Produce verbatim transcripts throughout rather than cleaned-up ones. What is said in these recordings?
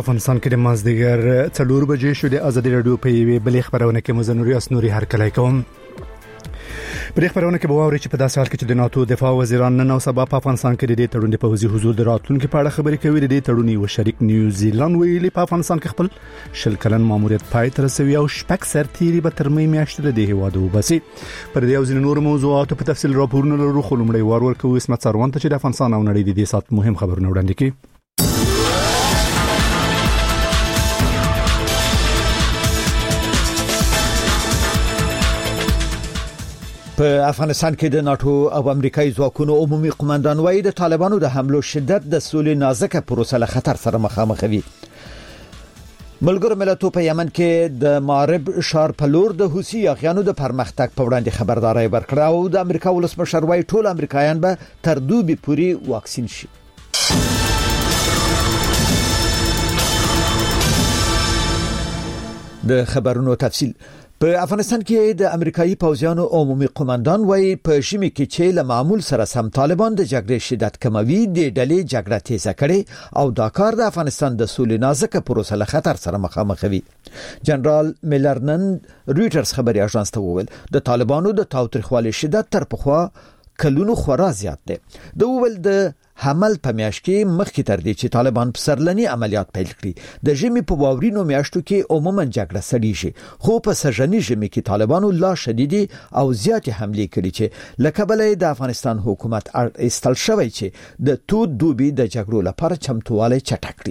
افغانستان کې د مازدیګر څلور بجې شو. د ازادي رادیو په یوې بلې خبرونه کې مزنوري اسنوري هرکلی کوم. په خبرونه کې به واوري چې په داسې حال کې چې د ناتو دفاع وزیران نن او سبا په افغانستان کې د دې تړون د پوځي حضور د راتلونکو په اړه خبرې کوي. د دې تړون یو شریک نیوزیلند ویلي په افغانستان کې خپل شل کلن ماموریت پای ته رسوي او شپږ سرتیري به تر مې میاشتې د هیواد وباسي. پر دې او ځینې نور موضوعات په تفصیل راپورونه لرو، خو لومړی وار ورکوي اسمت سروان ته چې د افغانستان او نړۍ د دې سات مهم خبرونه وړاندې کړي. په افغانستان کې د ناتو او امریکایي ځواکونو عمومي قومندان وایي د طالبانو د حملو شدت د سولې نازکه پروسه له خطر سره مخامخ وي. ملګرو ملتونو په یمن کې د مارب شار په لور د حوثي اغیانو د پرمختګ په وړاندې خبرداري ورکړه او د امریکا ولسمشر وایي ټول امریکایان به تر دوبي پوري واکسین شي. د خبرونو تفصیل. په افغانستان کې د امریکایي پوځیانو عمومي قومندان وایي په شمه کې چې له معمول سره سم طالبان د جګړې شدت کموي، د ډلې جګړه تیزه کړي او دا کار د افغانستان د سولې نازکه پروسه له خطر سره مخامخ وي. جنرال میلرنن رويټرز خبري اژانس ته وویل د طالبانو د تاوتریخوالي شدت تر پخوا کلونو خورا زیات دی. د وویل د حمل په میاشت کې مخکې تر دې چې طالبان په سرلني عملیات پیل کړي د ژمي په واورینو میاشتو کې عموما جګړه سړیږي، خو په سرجني ژمي کې طالبانو لا شدیدي او زیاتې حملې کړي چې لکه بلې د افغانستان حکومت استل شوی چې د تود دوبي د جګړو لپاره چمتووالی چټک کړي.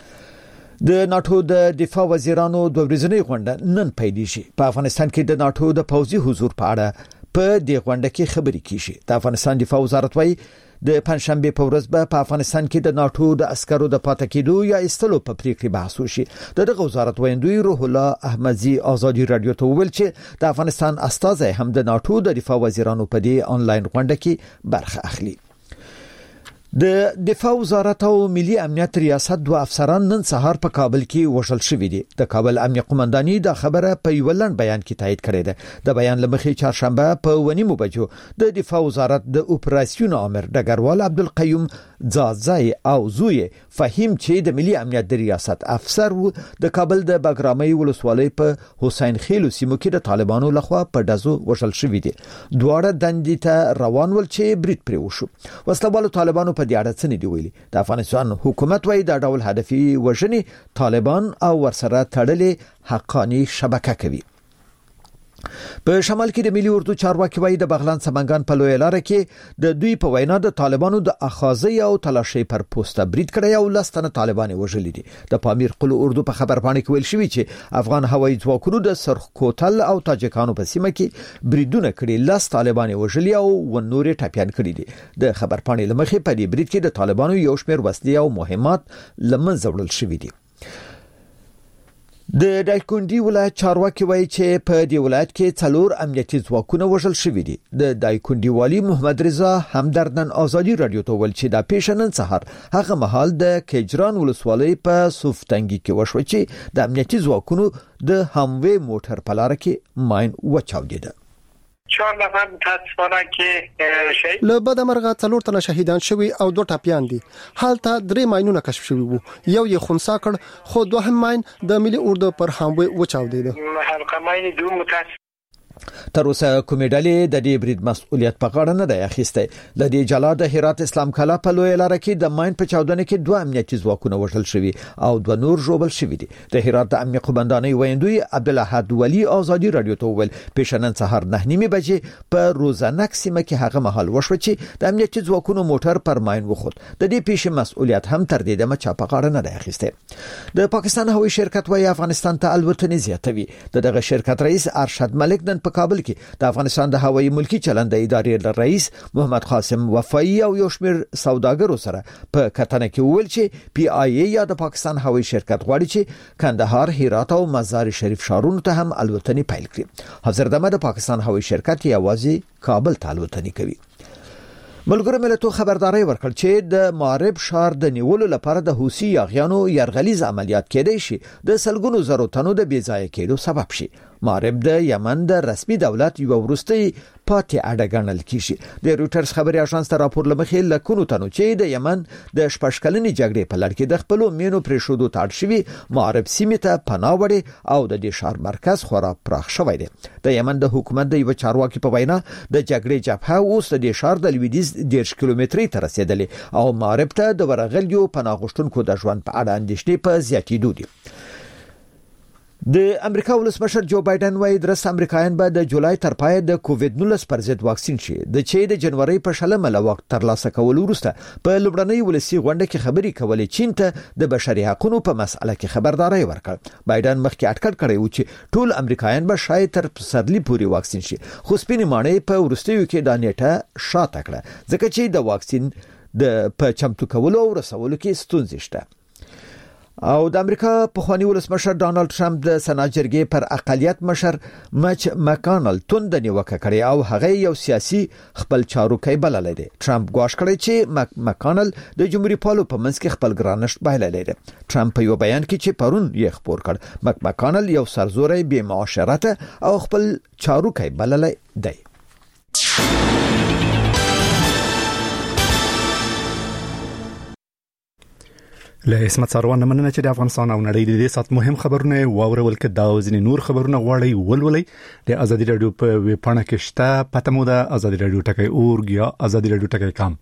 د ناتو د دفاع وزیرانو د ورځنۍ غونډه نن پیلېږي. په افغانستان کې د ناتو د پوځي حضور په اړه په دې غونډه کې خبرې کیږي. د افغانستان دفاع وزارت وایي د پنځشنبه په ورځ به په افغانستان کې د ناتو د عسکرو د پاتې کېدو یا استلو په پریکړه بحث وشي. دغه وزارت ویندوی روح الله احمدزي ازادي رادیو ته ویل چې د افغانستان استازي هم د ناتو د دفاع وزیرانو په دې انلاین غونډه کې برخه اخلي. د دفاع وزارت او ملي امنیت ریاست دوه افسران نن سهار په کابل کې وژل شوي دي. د کابل امنیت قومنداني دا خبره په یو لړ بیان کې تایید کړې ده. د بیان لمخې چهارشنبه په ونیمو بجو د دفاع وزارت د اپراسیون امر ډګروال عبدالقیوم ځاځای او زوی فهیم چې د ملي امنیت د ریاست افسر وو د کابل د بګرامۍ ولسوالۍ په حسین خیلو سیمو کې د طالبانو لخوا په دزو وژل شوي دي. دواړه دندې ته روان ول چې برید پرې وشو. وسلوالو طالبانو په دې اړه څه نه دی ویلي. د افغانستان حکومت وايي دا ډول هدفي وژنې طالبان او ورسره تړلې حقانی شبکه کوي. په شمال کې د ملي اردو چارواکي وايي د بغلان سمنګان په لوی لار کې د دوی په وینا د طالبانو د اخاذي او تلاشي پر پوسټه برید کړی او لستنه طالبان وژلي دي. د پامیر قلو اردو په خبر باندې ویل شوی چې افغان هوایي ځواکونو د سرخ کوتل او تاجکانو په سیمه کې بریدونه کړي، لاس طالبان وژلي او ونوري ټاپیان کړي دي. د خبر باندې لمخې په دې برید کې د طالبانو یو شمېر وسلې او مهمات لمنځه وړل شوي دي. د دایکندي ولایت چارواکي وایي چې په دې ولایت کې څلور امنیتي ځواکونه وژل شوي دي. د دایکندي والی محمد رضا همدردن ازادي رادیو ته ویل چې د پیښنن سحر هغه مهال د کجران ولسوالۍ په سوفتنګي کې وشو چې د امنیتي ځواکونو د هموي موټر په لار کې ماین وچاودیده. چهار نفر متاسفانه که شهید له بد مرغه څلور تنه شهیدان شوي او دوه ټاپیان دي. حالته درې ماینونه کشف شوي وو، یو یې خنثی کړ خو دوهم ماین د ملي اردو پر هموي وچاودیده. حلقه ماین دوه متاسف تر اوسه کومې ډلې د دې برید مسؤلیت په غاړه نه دی اخیستی. د دې جلا د هرات اسلام کلا په لوی لار کې د ماین په چاودنه کې دوه امنیتي ځواکونه وژل شوي او دوه نور ژوبل شوي دي. د هرات د امنیت قومندانۍ ویندوی عبدالاحد ولی ازادي رادیو ته ویل پیښنن سهار نه نیمه بجې په روزانک سیمه کې هغه مهال وشو چې د امنیتي ځواکونو موټر پر ماین وخوت. د دې پیښې مسؤلیت هم تر دې دمه چا په غاړه نه دی اخیستی. د پاکستان هوایي شرکت وايي افغانستان ته الوتنې زیاتوي. دغه شرکت رئیس ارشد ملک نن په کابل کې د افغانستان د هوایي ملکی چلند ادارې رئیس محمد قاسم وفایی او یو شمېر سوداګرو سره په کتنه کې ویل چې پی آی ای یا د پاکستان هوایي شرکت غواړي چې کندهار، هرات او مزار شریف ښارونو ته هم الوتنې پیل کړي. حضرتمه د پاکستان هوایي شرکت یوازې کابل ته الوتنې کوي. ملګرو ملتونو خبرداري ورکړ چې د مارب ښار د نیولو لپاره د حوثي اغیانو يرغلیز عملیات کېدای شي د سلګونو زرو تنو د بې ځای کېدو سبب شي. مارب د یمن د رسمي دولت یو ورستي پاتې اډه ګڼل کیږي. د رويټرز خبري اژانس ته راپور لمخې لکونو تنو چې د یمن د شپږکلنې جګړې په لړ کې د خپل مینو پرې شودو تاړ شوی معرب سیمه ته پناه وړي او د دې شهر مرکز خورا پراخ شوی دی. د یمن د حکومت د یو چارواکي په وینا د جګړې جبهه اوس د شهر د لویدیز ډیرش کیلومتري ته رسیدلې او معرب ته د ورغلیو پناه غوښتونکو د ژوند په اړه اندېښنې په زیاتېدو دي. د امریکا ولسمشر جو بایدن وايي درس امریکایان به د جولای تر پای د کووډ نولس پر ضد واکسین شي. د چې د جنوري په شلمه له وخت تر لاسه کول وروسته په لومړنۍ ولسی غونډه کې خبري کولې چین ته د بشري حقوقو په مسأله کې خبرداري ورکړ. بایدن مخکې اټکل کړی و چې ټول امریکایان به شاید تر پسرلی پورې واکسین شي. خو سپینې مانې په ورستیو کې د نیټه شاته کړه ځکه چې د واکسین د په چمتو کولو او رسولو کې ستونزې شته. او د امریکا په خواني ولسمشر ډانلډ ټرمپ د سنات جرګې پر اقلیت مشر مچ مکانل توند نیوکه کړې او هغه یو سیاسي خپل چاروکي بللی دی. ټرمپ ګواښ کړی چې مک مکانل د جمهوریت پالو په منځ کې خپل ګرانښت بایللی دی. ټرمپ په یو بیان کې چې پرون یې خبر کړ مک مکانل یو سرزوري بې معاشرت او خپل چاروکي بللی دی. له اسمت سروان مننه چې د افغانستان او نړۍ د دې سات مهم خبرونه واورول کې دا ځینې نور خبرونه غواړي ولولي د ازادي رادیو په ویب پاڼه کې شته. پته مو ده ازادي رادیو ټکی اورګ یا ازادي رادیو ټکی کام.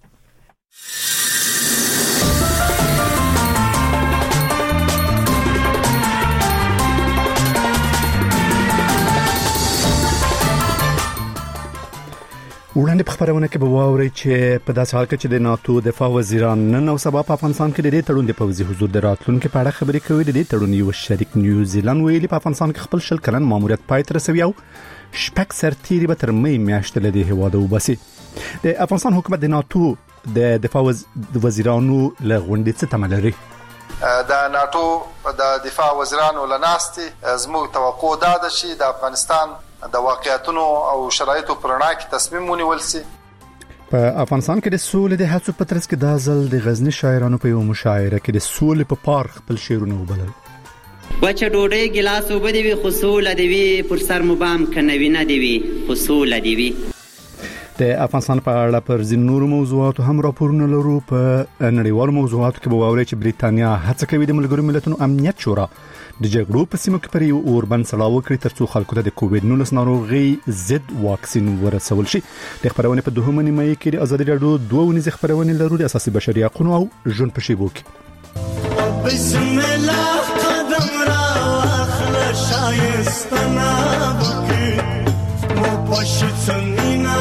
وړاندې په خبرونه کې به واوري چې په داسې حال کې چې د ناتو دفاع وزیران نن او سبا په افغانستان کې د دې تړون د پوځي حضور د راتلونکو په اړه خبرې کوي. د دې تړون یو شریک نیوزیلند ویلي په افغانستان کې خپل شل کلن ماموریت پای ته رسوي او شپږ سرتیري به تر مې میاشتې له دې هواده وباسي. د افغانستان حکومت د ناتو د دفاع وزیرانو له غونډې څخه تمه لري. د ناتو د دفاع وزیرانو لناستي زموږ توقع ده چې د افغانستان د واقعیتونو او شرایطو پرنا کې تصمیم ونیول شي. په افغانستان کې د سولې د هڅو په ترڅ کې د ځل د غزنی شاعرانو په یو مشاعره کې د سولې په پار خپل شعرونه وبلل. وچه ډوډۍ ګلاس وبد وی خصول دی وی پر سر مبام کنوي نه دی وی خصول دی وی. د افغانستان په اړه پر ځینو نورو موضوعاتو هم راپورونه لرو. په نړیوالو موضوعاتو کې به واوري چې بریتانیا هڅه کوي د ملګرو ملتونو امنیت شورا د جګړو په سیمه کې پر یو اوربند سلاو کړی ترڅو خلکو ته د کووډ نولس ناروغي ضد واکسین ورسول شي. د خبرونه په دوهمه نیمه کې د ازادي رادیو دوه ونیزه خبرونه لرو د اساسي بشري حقوقو او ژوند په شیبو کې. بسم الله قدم را اخلا شایستنا بکی مو پښتنینا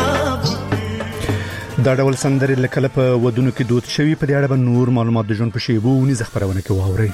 دا ډول سندرې لکه په ودونو کې دود شوی. په دې اړه به نور معلومات د ژوند په شیبو ونیزه خبرونه کې واوري.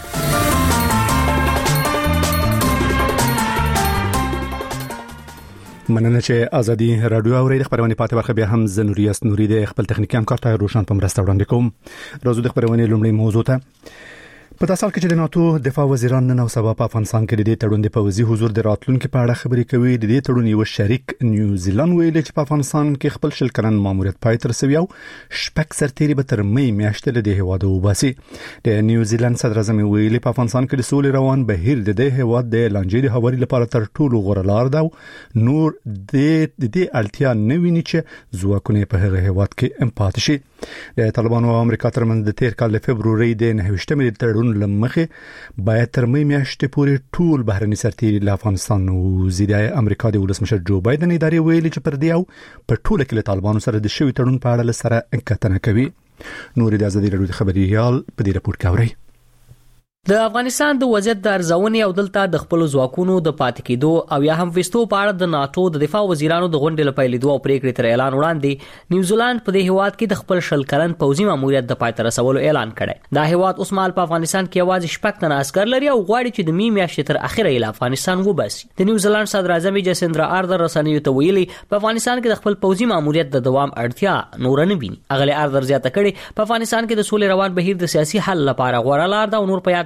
مننه چې ازادي رادیو اوري. د خبرونه پاتې برخه بیا هم زنوریاس نوري د خپل تخنیکی همکار ته روشن په مرسته وړاندې کوم. راځو د خبرونه لومړی موضوع ته. په تاسو کې چې د ناتو دفاع وزیران نن او سبا په افغانستان کې د دې تړون د پوځي حضور د راتلونکو په اړه خبرې کوي. د دې تړون یو شریک نیوزیلند ویلي چې په افغانستان کې خپل شل کلن ماموریت پای ته رسوي او شپږ سرتیري به تر مې میاشتې له دې هواده وباسي. د نیوزیلند صدر اعظم ویلي په افغانستان کې د سولې روان بهیر د دې هواد د لانجې د هواري لپاره تر ټولو غوره لار ده. نور د دې اړتیا نه ویني چې ځواکونه په هغه هواد کې امپات شي. د طالبانو او امریکا ترمنځ د تیر کال د فبرवरी د نهه تړون لمخه باید تر مې میاشتې پورې ټول بهرني سرتیري له افغانستان وزیر امریکا د ولسمشر جو بایدن ادارې ویلي چې پر دې او په ټوله کې له طالبانو سره د شوی تړون په اړه سره انکتنه کوي. نور د ازادي رادیو خبريال په دې راپور کې اوري. د افغانستان د وضعیت د ارزونې او دلته د خپل ځواکونو د پاتې کېدو او یا هم وستو په اړه د ناتو د دفاع وزیرانو د غونډې لپاره لیدو او پریکړې تر اعلان وړاندې نیوزیلند په دې هواد کې د خپل شل کلن پوځي ماموریت د پای ته رسولو اعلان کړی. دا هواد اوس مال په افغانستان کې یوازې شپږ تن عسكر لري او غواړي چې د می میاشتې تر اخره یې افغانستان وباسي. د نیوزیلند صدر اعظم جسندرا آردر رسنیو ته ویلي په افغانستان کې د خپل پوځي ماموریت د دوام اړتیا نور نه ویني. اغلی آردر زیاته کړي په افغانستان کې د سولې روان بهیر د سیاسي حل لپاره غوړه لار ده او نور په یاد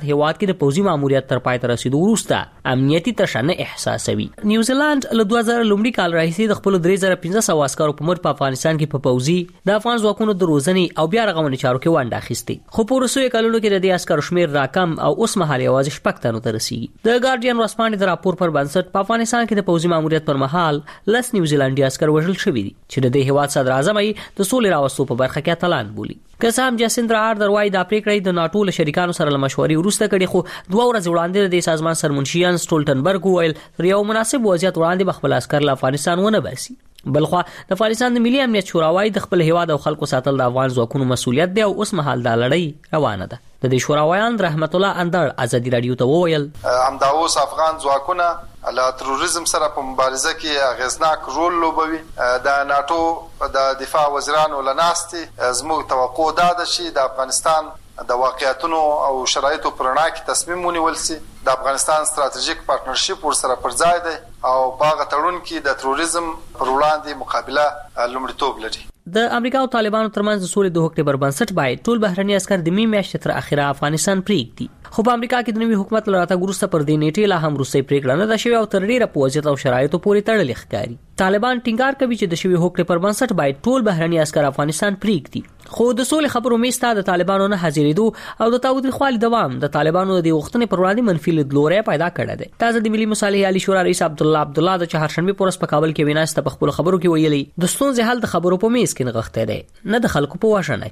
په هیواد کې د پوځي ماموریت تر پای ته رسیدو وروسته امنیتي تشنه احساسوي. نیوزیلند له دوه زره لومړي کال راهیسې د خپل درې زره پنځه سوه عسکرو په مټ په افغانستان کې په پوځي د افغان ځواکونو د روزنې او بیا رغونې چارو کې ونډه اخیستې، خو په وروستیو کلونو کې د دې عسکرو شمېر راکم او اوس مهال یوازې شپږ تنو ته رسیږي. د ګارډین ورځپاڼې د راپور پر بنسټ په افغانستان کې د پوځي ماموریت پر مهال لس نیوزیلندي عسکر وژل شوي دي چې د دې هیواد صدر اعظم یې د سولې راوستو په برخه کې اتلان بولي. که څه هم جاسندرا آردر وايي دا پریکړه د ناتو له شریکانو سره له مشورې وروسته کړې، خو دوه ورځې وړاندې د سازمان سرمنشیان سټولټنبرګ وویل تر یو مناسب وضعیت وړاندې به خپل عسکر له افغانستان ونه باسي. بلخوا د افغانستان د ملي امنیت شورا وايي د خپل هیواد او خلکو ساتل د افغان ځواکونو مسؤلیت دی او اوس مهال دا لړۍ روانه ده. د دې شوراویان رحمت الله اندړ ازادي رادیو ته وویل همدا اوس افغان ځواکونه له تروریزم سره په مبارزه کې اغیزناک رول لوبوي. د ناتو د دفاع وزیرانو لناستي زموږ توقع دا ده چې د افغانستان د واقعیتونو او شرایطو پر وړاندې کې تصمیم ونیول شي. د افغانستان ستراتیژیک پارتنرشپ ورسره پر ځای دی او په هغه تړون کې د تروریزم پر وړاندې مقابله لومړیتوب لري. د امریکا او طالبانو ترمنځ د سولې د هوکړې پر بنسټ باید ټول بهرني عسکر د می میاشتې تر اخره افغانستان پرېږدي، خو په امریکا کې د نوي حکومت له راتګ وروسته پر دې نیټې لا هم وروستۍ پرېکړه نه ده شوې او تر ډېره په وضعیت او شرایطو پورې تړلې ښکاري. طالبان ټینګار کوي چې د شوي هوکړې پر بنسټ باید ټول بهرني عسکر افغانستان پرېږدي، خو د سولې خبرو میز ته د طالبانو نه حاضرېدو او د تاوتریخوالي دوام د طالبانو د غوښتنې پر وړاندې منفي لیدلوری پیدا کړی دی. تازه د ملي مصالحې عالی شورا رئیس عبدالله عبدالله د چهارشنبې په ورځ په کابل کې ویناست په خپلو خبرو کې ویلي د ستونزې حل د خبرو په میز کې نغښتی دی، نه د خلکو په وژنه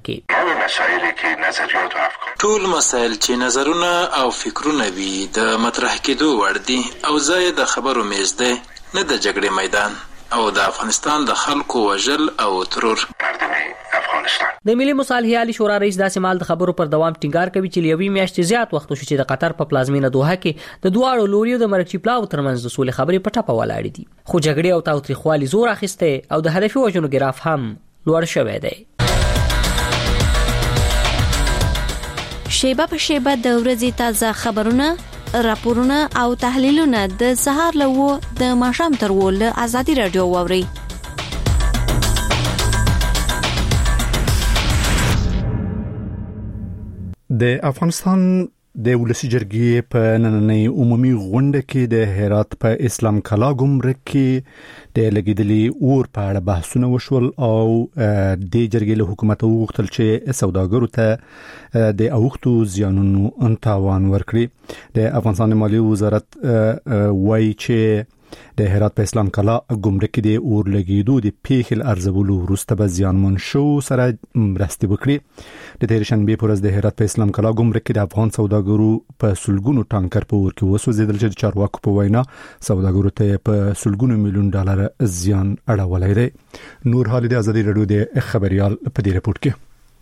کې. ټول مسایل چې نظرونه او فکرونه وي د مطرح کېدو وړ دي او ځای د خبرو میز دی، نه د جګړې میدان او د افغانستان د خلکو وژل او ترور. د ملي مصالحې عالی شورا رئیس داسې مال د خبرو پر دوام ټینګار کوي چې لیوي میاشتې زیات وخت شو چې د قطر په پلازمینه دوحه کې د دواړو لوریو د مرکچی پلاو ترمنځ د سولې خبرې په ټپه ولاړې دي، خو جګړې او تاوتریخوالي زور اخیسته او د هدفي وژنو ګراف هم لوړ شوی دی. شیبه په شیبه د ورځې تازه خبرونه، راپورونه او تحلیلونه د سهار له و د ماښام تر و له ازادي رادیو واوري. د افغانستان د ولسی جرګې په نننۍ عمومي غونډه کې د هرات په اسلام کلا ګمرک کې د لګیدلي اور په اړه بحثونه وشول او د جرګې له حکومت وغوښتل چې سوداګرو ته د اوښتو زیانونو تاوان ورکړي. د افغانستان مالیې وزارت وایي چې د هرات په اسلام کلا ګمرک کې د اور لګیدو د پیښې ارزولو وروسته به زیانمن شو سره مرستې وکړي. د تیر شنبه پر ورځ د هرات په اسلام کلا ګمرک کې د افغان سوداګرو په سلګونو ټانکر په اور کې وسوځیدل چې د چارواکو په وینا سوداګرو ته په سلګونو میلیون ډالر زیان اړولی دی. نور حال د ازادي رادیو د خبريال په دې رپورت کې.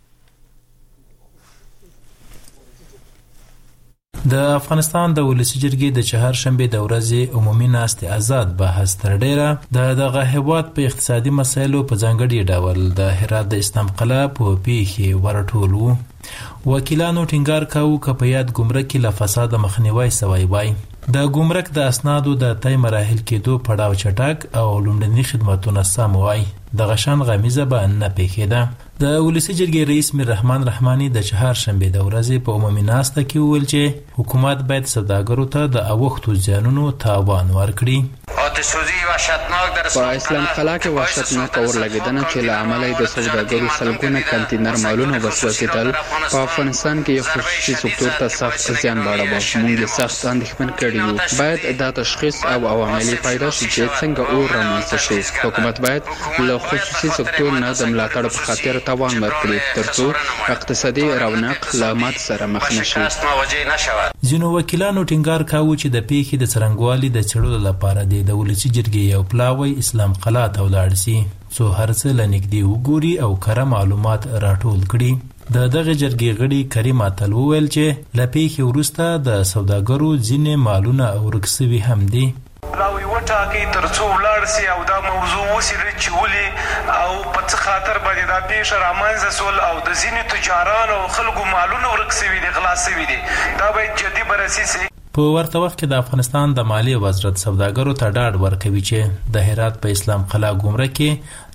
د افغانستان د ولسی جرګې د چهارشنبه د ورځې عمومي ناستې آزاد بحث تر ډیره د دغه هیواد په اقتصادي مسایلو په ځانګړي ډول د هرات د اسلام قلا په پیښې ورټول وو. وکیلانو ټینګار کاوه چې په یاد ګمرک کې له فساد مخنیوي سوی وای. د ګمرک د اسنادو د تای مراحل کېدو پړاو چټک او لومړني خدماتونه سم وای. د غشن غمیزه به نه پېښېده. د ولسی جرګې رئیس میر رحمان رحمانی د چهارشنبه د ورځې په عمومي ناسته کې وویل چې حکومت باید سوداګرو ته د اوښتو زیانونو تاوان ورکړي. په اسلام قلا کې وحشتناک اور لګیدنه چې له امله د سوداګرو سلګونه کنټینر مالونه وسوځیدل په افغانستان کې یو خصوصي سکتور ته سخت زیان واړاوه. موږ سخت اندېښمن کړي یو. باید دا تشخیص او عوامل پیدا شي چې څنګه اور رامنځته شي. حکومت باید له خصوصي سکتور نه د ملاتړ په خاطر تاوان ورکړي ترڅو اقتصادي رونق له مات سره مخ نشي. ځینو وکیلانو ټینګار کاوه چې د پیښې د څرنګوالي د څېړلو لپاره د ولسی جرګې یو پلاوی اسلام قلا ته ولاړ شي څو هر څه لنږدې وګوري او کره معلومات راټول کړي. د دغه جرګې غړي کریم اتل وویل چې له پیښې وروسته د سوداګرو ځینې مالونه ورک شوي هم دي. پلاوی وټاکي ترڅو ولاړ شي او دا موضوع وڅېړي چې ولې او په څه خاطر باندې دا پیښه رامنځته سول او د ځینې تجارانو او خلکو مالونه ورک شوي دي، غلا شوي دي. دا باید جدي بررسي شي. په ورته وخت کې د افغانستان د مالیې وزارت سوداګرو ته ډاډ ورکوي چې د هرات په اسلام قلا ګمرک کې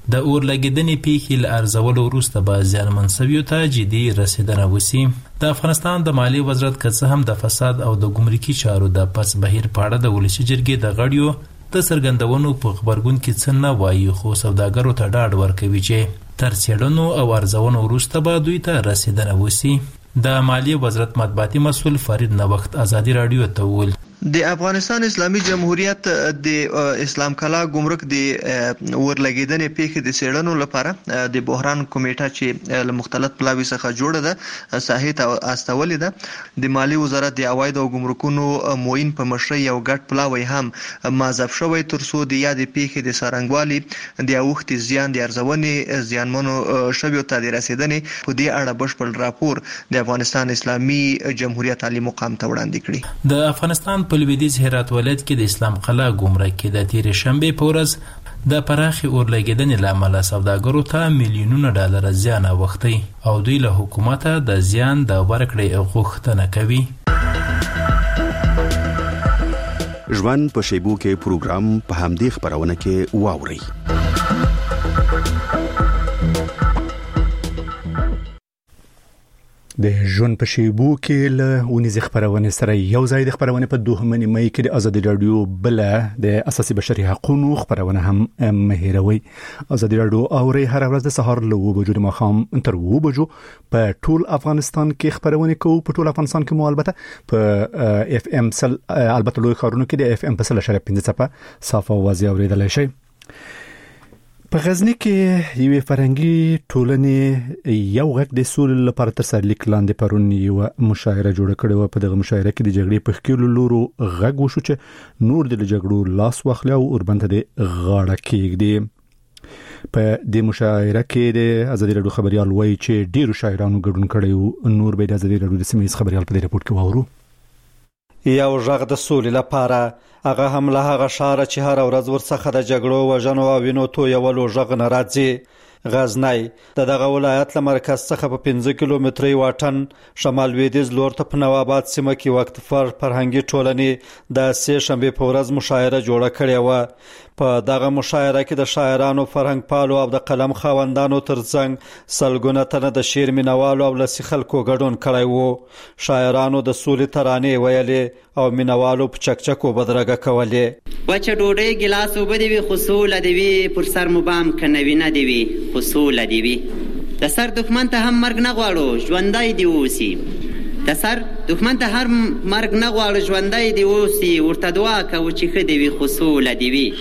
د اورلګیدنې پیښې له ارزولو وروسته به زیانمن شویو ته جدي رسیدنه وشي. د افغانستان د مالیې وزارت که څه هم د فساد او د ګمرکي چارو د پس بهیر په اړه د ولسي جرګې د غړیو د څرګندونو په خبرګون کې څه نه وایي، خو سوداګرو ته ډاډ ورکوي چې تر څېړنو او ارزونو وروسته به دوی ته رسیدنه وشي. د مالیې وزارت مطبوعاتي مسؤل فرید نوښت ازادي راډیو ته وویل د افغانستان اسلامي جمهوریت د اسلام کلا ګمرک د ورلګیدنې پیښې د څېړنو لپاره د بحران کمیټه چې له مختلف پلاوي څخه جوړه ده ساحې ته استولې ده. د مالیې وزارت د عواید او ګمرکونو معین په مشرۍ یو ګډ پلاوی هم ماذف شوی تر څو د یادې پیښې د څرنګوالي د اوښتې زیان د ارزونې زیانمنو شویو ته د رسیدنې په دې اړه بشپړ راپور د افغانستان اسلامي جمهوریت عالی مقام ته وړاندې کړي. د افغانستان په لویدیځ هرات ولایت کې د اسلام قلعه ګمرک کې د تیرې شنبې په ورځ د پراخې اورلګیدنې له امله سوداګرو ته میلیونونه ډالر زیان اوښتی او دوی له حکومته د زیان د ورکړې غوښتنه کوي. ژوند په شیبو کې پروګرام په همدې خبرونه کې واوري. د ژوند په شیبو کې له ونیزې خبرونه سره یو ځای د خبرونه په دوهمه نیمه کې د ازادي راډیو بل د اساسي بشري حقوقو خبرونه هم مهیروي. ازادي راډیو اوري هر ورځ د سهار له اوه بجو د ماښام تر اوه بجو په ټول افغانستان کې خبرونه کوي. په ټول افغانستان کې مو البته په اف ام سل البته لوی خبرونه کې د اف ام په سل شریف پنځه صفه صافه واضح اوریدلای شي. په غزنی کې یوې فرهنګي ټولنې یو غږ د سولې لپاره تر سرلیک لاندې پرون یو مشاعره جوړه کړې و. په دغه مشاعره کې د جګړې په خکېلو لورو غږ وشو چې نور د جګړو لاس واخلي او اوربند د غاړه کېږدي. په دې مشاعره کې د ازادي راډیو خبريال وایي چې ډیرو شاعرانو ګډون کړی او نور به د ازادي راډیو د سیمې خبريال په دې رپورت کې وورو. یو غږ د سولې لپاره هغه هم له هغه شهر چې هر ورځ ورڅخه د جګړو وژنو او وینو تویولو غږ نه راځي. غزنی د دغه ولایت له مرکز څخه په پنځه کیلومتري واټن شمال لویدیځ لور ته په نواباد سیمه کې وخت فر فرهنګي ټولنې د سې شنبې په ورځ مشاعره جوړه کړې و. په دغه مشاعره کې د شاعرانو، فرهنګ پالو او د قلم خاوندانو ترڅنګ سلګونه تنه د شعر مینوالو او لسی خلکو ګډون کړی و. شاعرانو د سولې ترانې ویلې او مینوالو په چکچکو بدرګه کولې. وچه ډوډۍ ګلاس اوبه دی وي خو سوله دی وي پر سر مو بام کنوي نه دی وي خو سوله دی وي. د سر دښمن ته هم مرګ نه غواړو ژوندی دی اوسي. د سر دښمن ته هر مرګ نه غواړو ژوندی دی اوسي. ورته دعا کوو چې ښه دی وي خو سوله دی وي.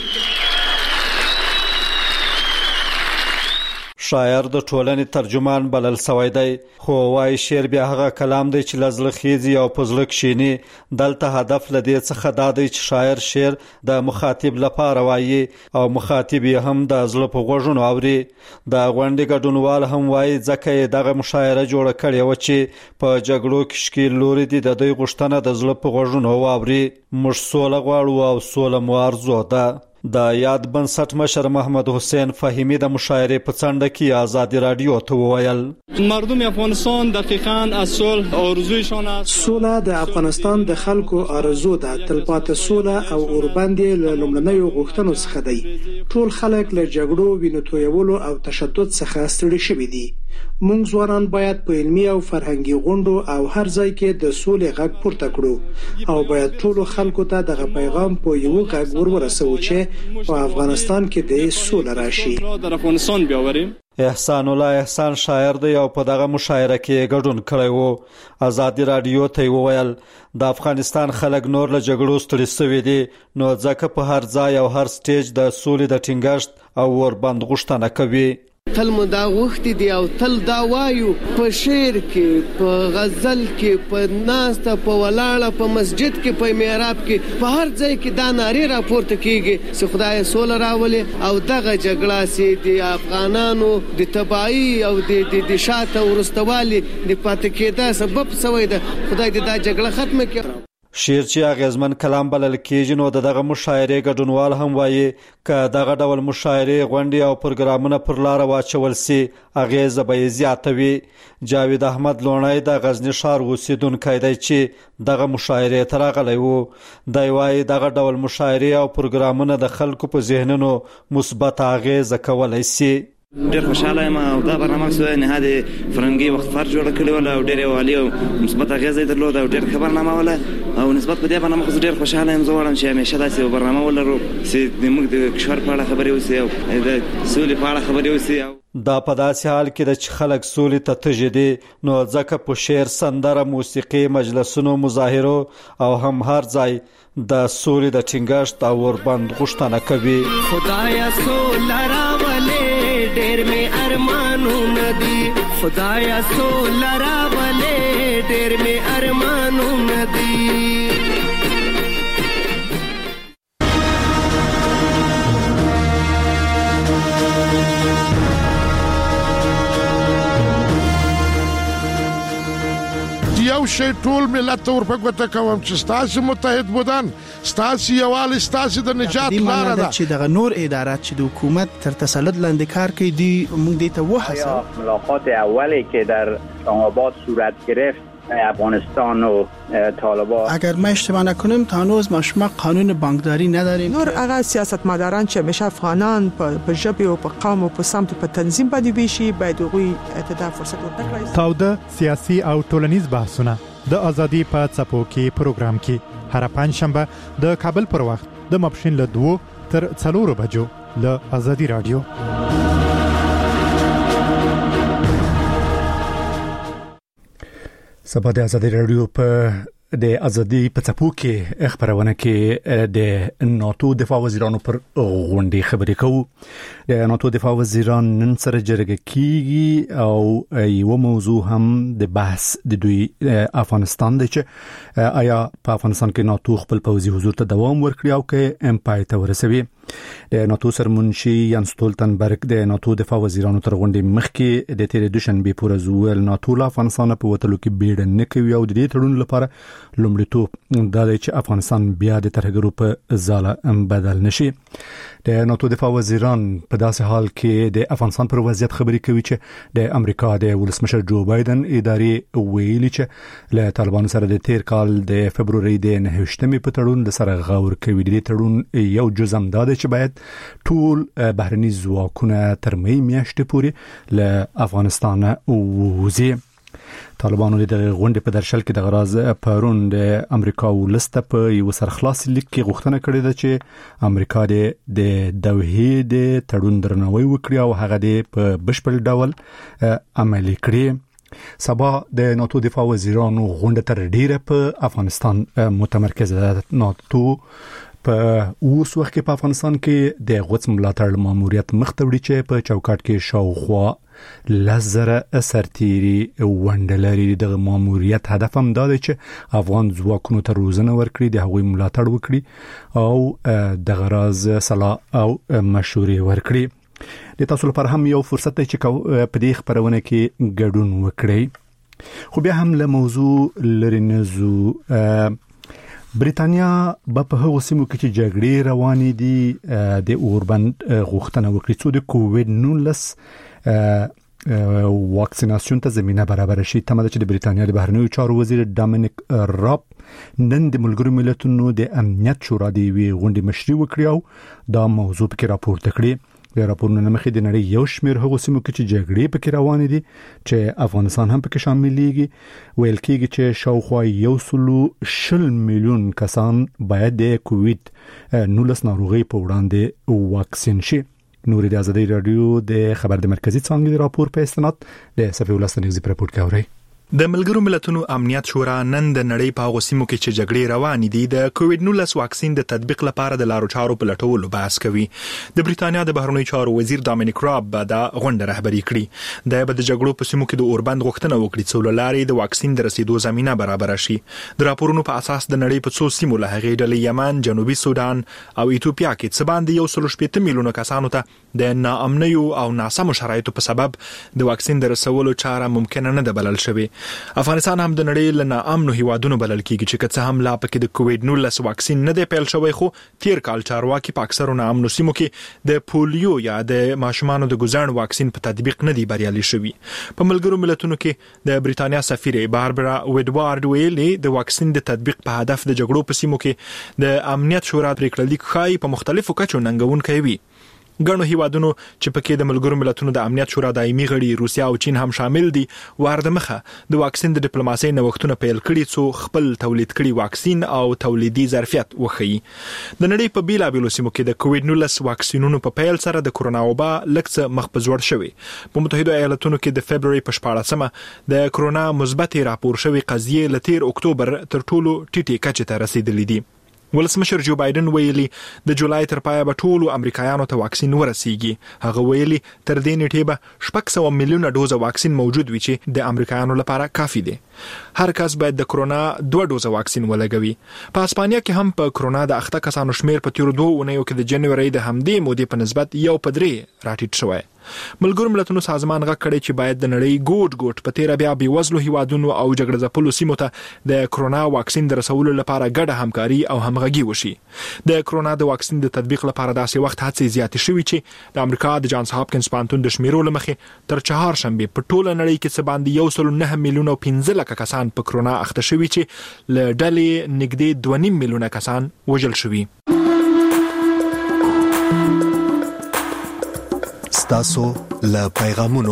شاعر د ټولنې ترجمان بلل سوی دی خو وايي شعر بیا هغه کلام دی چې لزله خيزي او پزله کښینی. دلته هدف لدې څخه دا دی چې شاعر شعر د مخاطب لپاره وایي او مخاطب یې هم د زړه په غوږونو اوري. د غونډې ګډونوال هم وایي ځکه دغه مشاعره جوړه کړې و چې په جګړو کې شکیل لوري دي د دوی غوښتنه د زړه په غوږونو واوري. موږ سوله غواړو او سوله مو ارزو ده. د یاد بنسټ مشر محمد حسین فهیمی د مشاعره په څنډه کې ازادي رادیو ته وویل مردم افغانستان دقیقاً از صلح آرزویشان است. سوله د افغانستان د خلکو آرزو ده. تلپاتې سوله او اوربند له لومړنیو غوښتنو څخه دی. ټول خلک له جګړو، وینو تویولو او تشدد څخه ستړي شوي دي. موږ ځوانان باید په علمي او فرهنګي غونډو او هر ځای کې د سولې غږ پورته کړو او باید ټول خلکو ته دغه پیغام په یو غږ ورورسوو چې په افغانستان کې د سولې راشي. در افغانستان بیاوریم. احسان الله احسان شاعر دی او په دغه مشاعره کې ګډون کړی و. ازادي رادیو ته وویل د افغانستان خلک نور له جګړو ستړي شوي دي نو ځکه په هر ځای او هر سټیج د سولې د ټینګښت او وربند غوښتنه کوي. تل مو دا غوښتي دي او تل دا وایو په شعر کې، په غزل کې، په ناسته، په ولاړه، په مسجد کې، په محراب کې، په هر ځای کې دا نارې راپورته کیږي چې خدای سوله راولي او دغه جګړه سي د افغانانو د تباہي او د د شاته ورستوالي د پاتې کېدا سبب شوی ده. خدای دې دا جګړه ختمه کړي. شعر چې اغیزمن کلام بلل کېږي نو دغه مشاعرې ګډونوال هم وایي ک دغه ډول مشاعرې غونډې او پروګرامونه پر لار واچول سي اغیز به زیاتوي. جاوید احمد لونای د غزنی ښار اوسیدونکی دی چې دغه مشاعرې ته راغلی و. دی وایي دغه ډول مشاعرې او پروګرامونه د خلکو په ذهنونو مثبت اغیز کولی سي. ډېر خوشاله یم او دا برنامه څه نهاد فرنګي وخت فر جوړ کړی ول او ډېر والی او مثبت اغیزه درلود او ډېر خبر نامه ول او نسبت په دې برنامه خو ډېر خوشاله یم. زه غواړم چې همیشه داسې برنامه ولرو چې موږ د کشور په اړه خبرې وسی او د سولې په اړه خبرې وسی. دا په داسې حال کې د خلک سولې ته تږي دي نو ځکه په شعر، سندره، موسیقي، مجلسونو، مظاهرو او هم هر ځای د سولې د ټینګښت او وربند غوښتنه کوي. خدایا سوله راولې ډېر مې ارمانونه دي، خدایا سوله راولې ډېر مې ارمانونه دي. یو شی ټول ملت ته ورپګوته کوم چې ستاسو متحد بودن، ستاسو یووالی، ستاسو د نجات لاره ده. چې دغه نور ادارات چې د حکومت تر تسلط لاندې کار کوي دی موږ دې ته وحسه. ملاقات اولی که در آباد صورت گرفت افغانستان و طالبان، اگر ما اشتباه نکنیم تا هنوز ما قانون بانکداری نداریم. نور هغه سیاستمداران چې همیشه افغانان په ژبه او په قوم او په سمت په تنظیم باندې ویشي باید هغوی ته فرصت ورکړي. تاوده سیاسي او ټولنیز بحثونه د ازادي په څپو کې پروګرام کې هر پنځشنبه د کابل پر وخت د ماپښین له دوه تر څلورو بجو له ازادي رادیو. سبا د ازادي رادیو په د ازادي په څپو کې خبرونه کې د ناتو دفاع وزیرانو پر غونډې خبرې کوو. د ناتو دفاع وزیران نن سره جرګه کیږي او یو موضوع هم د بحث د دوی افغانستان دی چې آیا په افغانستان کې ناتو خپل پوځي حضور ته دوام ورکړي او کې امپای ته ورسوي. د ناتو سرمنشي یان ستولتنبرګ د ناتو دفاع وزیرانو تر غونډې مخکې د تیر دوشنبه پورې زوول ناتو له افغانستان په وټلو کې بیړه نه کوي او د دې تړون لپاره لومړیتوب دا دی چې افغانستان بیا د ترهګرو په ځاله بدل نشي. د ناتو دفاع وزیران په داسې حال کې د افغانستان پر وضعیت خبرې کوي چې د امریکا د ولسمشر جو بایدن ادارې ویلي چې له طالبانو سره د تیر کال د فبرवरी د نهشتمې په تړون د سره غور کوي. د تړون یو جزء هم دا دی چې باید ټول بهرني ځواکونه تر مې میاشتې پورې له افغانستان ووځي. طالبانو د غونډې په درشل کې د غراز پرون د امریکا ولسته په یو سرخلاص لیک کې غوښتنه کړې ده چې امریکا د دوحې د تړون درناوی وکړي او هغه د په بشپړ ډول عملي کړي. سبا د ناتو دفاع وزیرانو غونډه تر ډیره په افغانستان متمرکز ده. ناتو په اوس وخت کې په افغانستان کې د غوڅ ملاتړ ماموریت مختوړي چې په چوکاټ کې شاوخوا لزره سرتيري وندلري. د ماموریت هدف هم دا دی چې افغان ځواکونو ته روزنه ورکړي، د هغوی ملاتړ وکړي او د غراز صلاح او مشورې ورکړي. د تاسو لپاره هم یو فرصت دی چې په دې خبرونه کې ګډون وکړي. خو بیا هم له موضوع لري نزو. بریتانیا به په هغو سیمو کې چې جګړې روانې دي د اوربند غوښتنه وکړي څو د کووډ نولس واکسیناسیون ته زمينه برابر شي. تمه ده چې د بریتانیا د بهرنیو چارو وزیر ډامینیک راب نن د ملګرو ملتونو د امنیت شورا د وی غونډې مشري وکړي او دا موضوع په کې راپورته کړي. د راپورونو مخې د نړۍ یو شمېر هغو سیمو کې چې جګړې پکې روانې دي چې افغانستان هم پکې شاملېږي ویل کېږي چې شاوخوا یو سلو شل میلیون کسان باید د کووډ نولس ناروغي په وړاندې واکسین شي. نوري د ازادي رادیو د خبر د مرکزی څانګې راپور په استناد د صفي ولست نیوز په راپور کې اوري. د ملګرو ملتونو امنیت شورا نن د نړۍ په هغو سیمو کې چې جګړې روانې دي د کووډ نولس واکسین د تطبیق لپاره د لارو چارو په لټولو بحث کوي. د بریتانیا د بهرنیو چارو وزیر ډامینیک راب به دا غونډه رهبري کړي. د به د جګړو په سیمو کې د اوربند غوښتنه وکړي چې ولولاري د واکسین د رسیدو زمينه برابر شي. د راپورونو په اساس د نړۍ په څو سیمو له هغې ډلې یمن، جنوبي سودان او ایتوپیا کې څه باندې یو سل شپږ میلیونه کسانو ته د ناامنیو او ناسمو شرایطو په سبب د واکسین د رسولو چاره ممکن نه ده بلل شوې. افغانستان هم د نړۍ له ناامنو هیوادونو بلل کیږي چې که څه هم لا پکې د کووډ نولس واکسین نه دی پیل شوی، خو تیر کال چارواکي په اکثرو ناامنو سیمو کې د پولیو یا د ماشومانو د ګوزڼ واکسین په تطبیق نه دی بریالي شوی. په ملګرو ملتونو کې د بریتانیا سفیر باربرا وډوارډ ویلي د واکسین د تطبیق په هدف د جګړو په سیمو کې د امنیت شورا پریکړه لیک ښایي په مختلفو کچو ننګونکی وي. ګڼو هیوادونو چې پکې د ملګرو ملتونو د امنیت شورا دایمي غړي روسیا او چین هم شامل دي ورده مخه د واکسین د ډیپلوماسۍ نوښتونه پیل کړي څو خپل تولید کړي واکسین او تولیدي ظرفیت وښيي. د نړۍ په بیلابیلو سیمو کې د کووډ نولس واکسینونو په پیل سره د کرونا وبا لږ څه مخ په ځوړ شوی. په متحده ایالاتونو کې د فبروري په شپاړسمه د کرونا مثبت راپور شوی قضیه لتیر اکتوبر تر ټولو ټیټې کچې ته رسیدلې دي. ولسمشر جو بایدن ویلي د جولای تر پایه به ټولو امریکایانو ته واکسین ورسیږي. هغه ویلي تر دې نیټې به شپږ سوه میلیونه ډوزه واکسین موجود وي چې د امریکایانو لپاره کافي دی. هر کس باید د کرونا دوه ډوزه واکسین ولګوي. په اسپانیا کې هم په کرونا د اخته کسانو شمیر په تیرو دوه اونیو کې د جنوري د همدې مودې په نسبت یو په درې راټیټ شوی. ملګرو ملتونو سازمان غږ کړی چې باید د نړۍ ګوټ ګوټ په تیر بیا بېوزلو هیوادونو او جګړه ځپلو سیمو ته د کرونا واکسین د رسولو لپاره ګډه همکاري او همغږي وشي. د کرونا د واکسین د تطبیق لپاره داسې وخت هڅې زیاتې شوي چې د امریکا د جانز هاپکینز پوهنتون د شمیرو له مخې تر چهارشنبې په ټوله نړۍ کې څه باندې یو سل نه میلیونه او پنځه لکه کسان په کرونا اخته شوي چې له ډلې نږدې دوه نیم میلیونه کسان وژل شوي. ستاسو له پیغامونو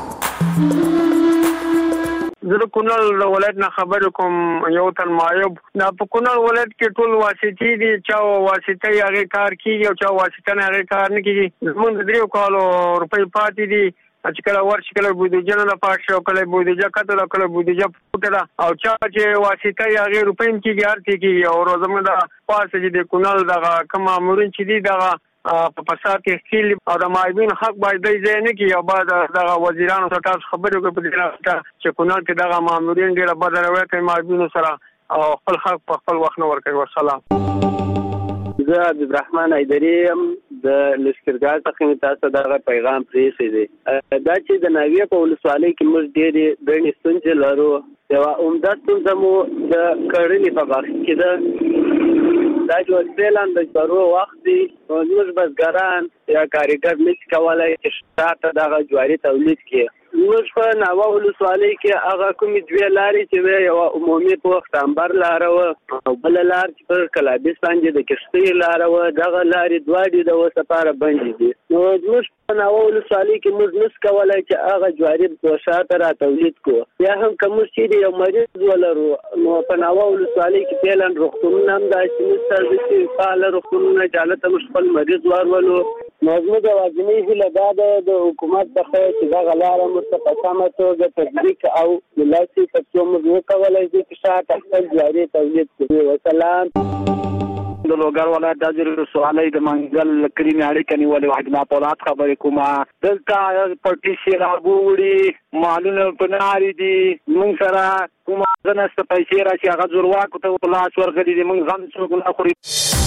زه کونړ ولایت نه خبر کوم. یو تن معیوب دا په کونړ ولایت کې ټول واسطې دي، چا واسطه یې هغه کار کوي او چا واسطه نه هغه کار نه کوي. زمونږ د دریو کالو روپۍ پاتې دي چې کله ورشي کله بودیجه نه پاک شو، کله بودیجه کته کله بودیجه پټه ده او چا چې واسطه یې هغه روپۍ کې هر څه کوي. او زمونږ د پاسه چې د کونړ دغه کوم مامورین چې دي دغه په فساد کې خیل او د مایبین حق باید دی ځای نه کړي او باید دغه وزیرانو سره تاسو خبرې وکړئ په دې اړه چې کونړ کې دغه مامورین ډېره بده رویه کوي مایبینو سره او خپل حق په خپل وخت نه ورکوي. والسلام. زه عبدالرحمن ایدري یم د لشکرګاه څخه مې تاسو دغه پیغام پرېښی دی. دا چې د ناویه په ولسوالۍ کې موږ ډېرې ګڼې ستونزې لرو. یوه عمده ستونزه مو د کرنې په برخه کې ده. دا چې فعلا د جوارو وخت دی موږ بزګران یا کاریګر نشي کولی چې شاته دغه جواري تولید کړي. موږ په ناوه ولسوالۍ کې هغه کومې دوې لارې چې وې یوه عمومي په وخت امبر لاره وه او بله لار چې په کلابیس باندې د کښتۍ لاره وه. دغه لارې دواړې د اوس لپاره بندې دي. نو موږ په ناوه ولسوالۍ کې موږ نشو کولی چې هغه جواري په شاته را تولید کړو. بیا هم که موږ چیرې یو مریض ولرو نو په ناوه ولسوالۍ کې فعلا روغتونونه هم داسې نشته چې فعاله روغتونونه چې هلته موږ خپل مریض ورولو. نو زموږ یوازینۍ هیله دا ده د حکومت څخه چې دغه لاره موږ ته په سمه توګه تطبیق او ملا شي تر څو موږ وکولی شو چې شاته خپل جواري تولید کړو. وسلام. د لوګر ولایت د ځیر ولسوالۍ د منګل کلینې اړیکه نیولې وحدنا پولاد خبرې کومه. دلته پټي سیلابو وړي مالونه په نارې دي. موږ سره کومه ځنسته پیسې راشي هغه زورواکو ته په لاس ورغلي دي. موږ غم څوک نه خوري.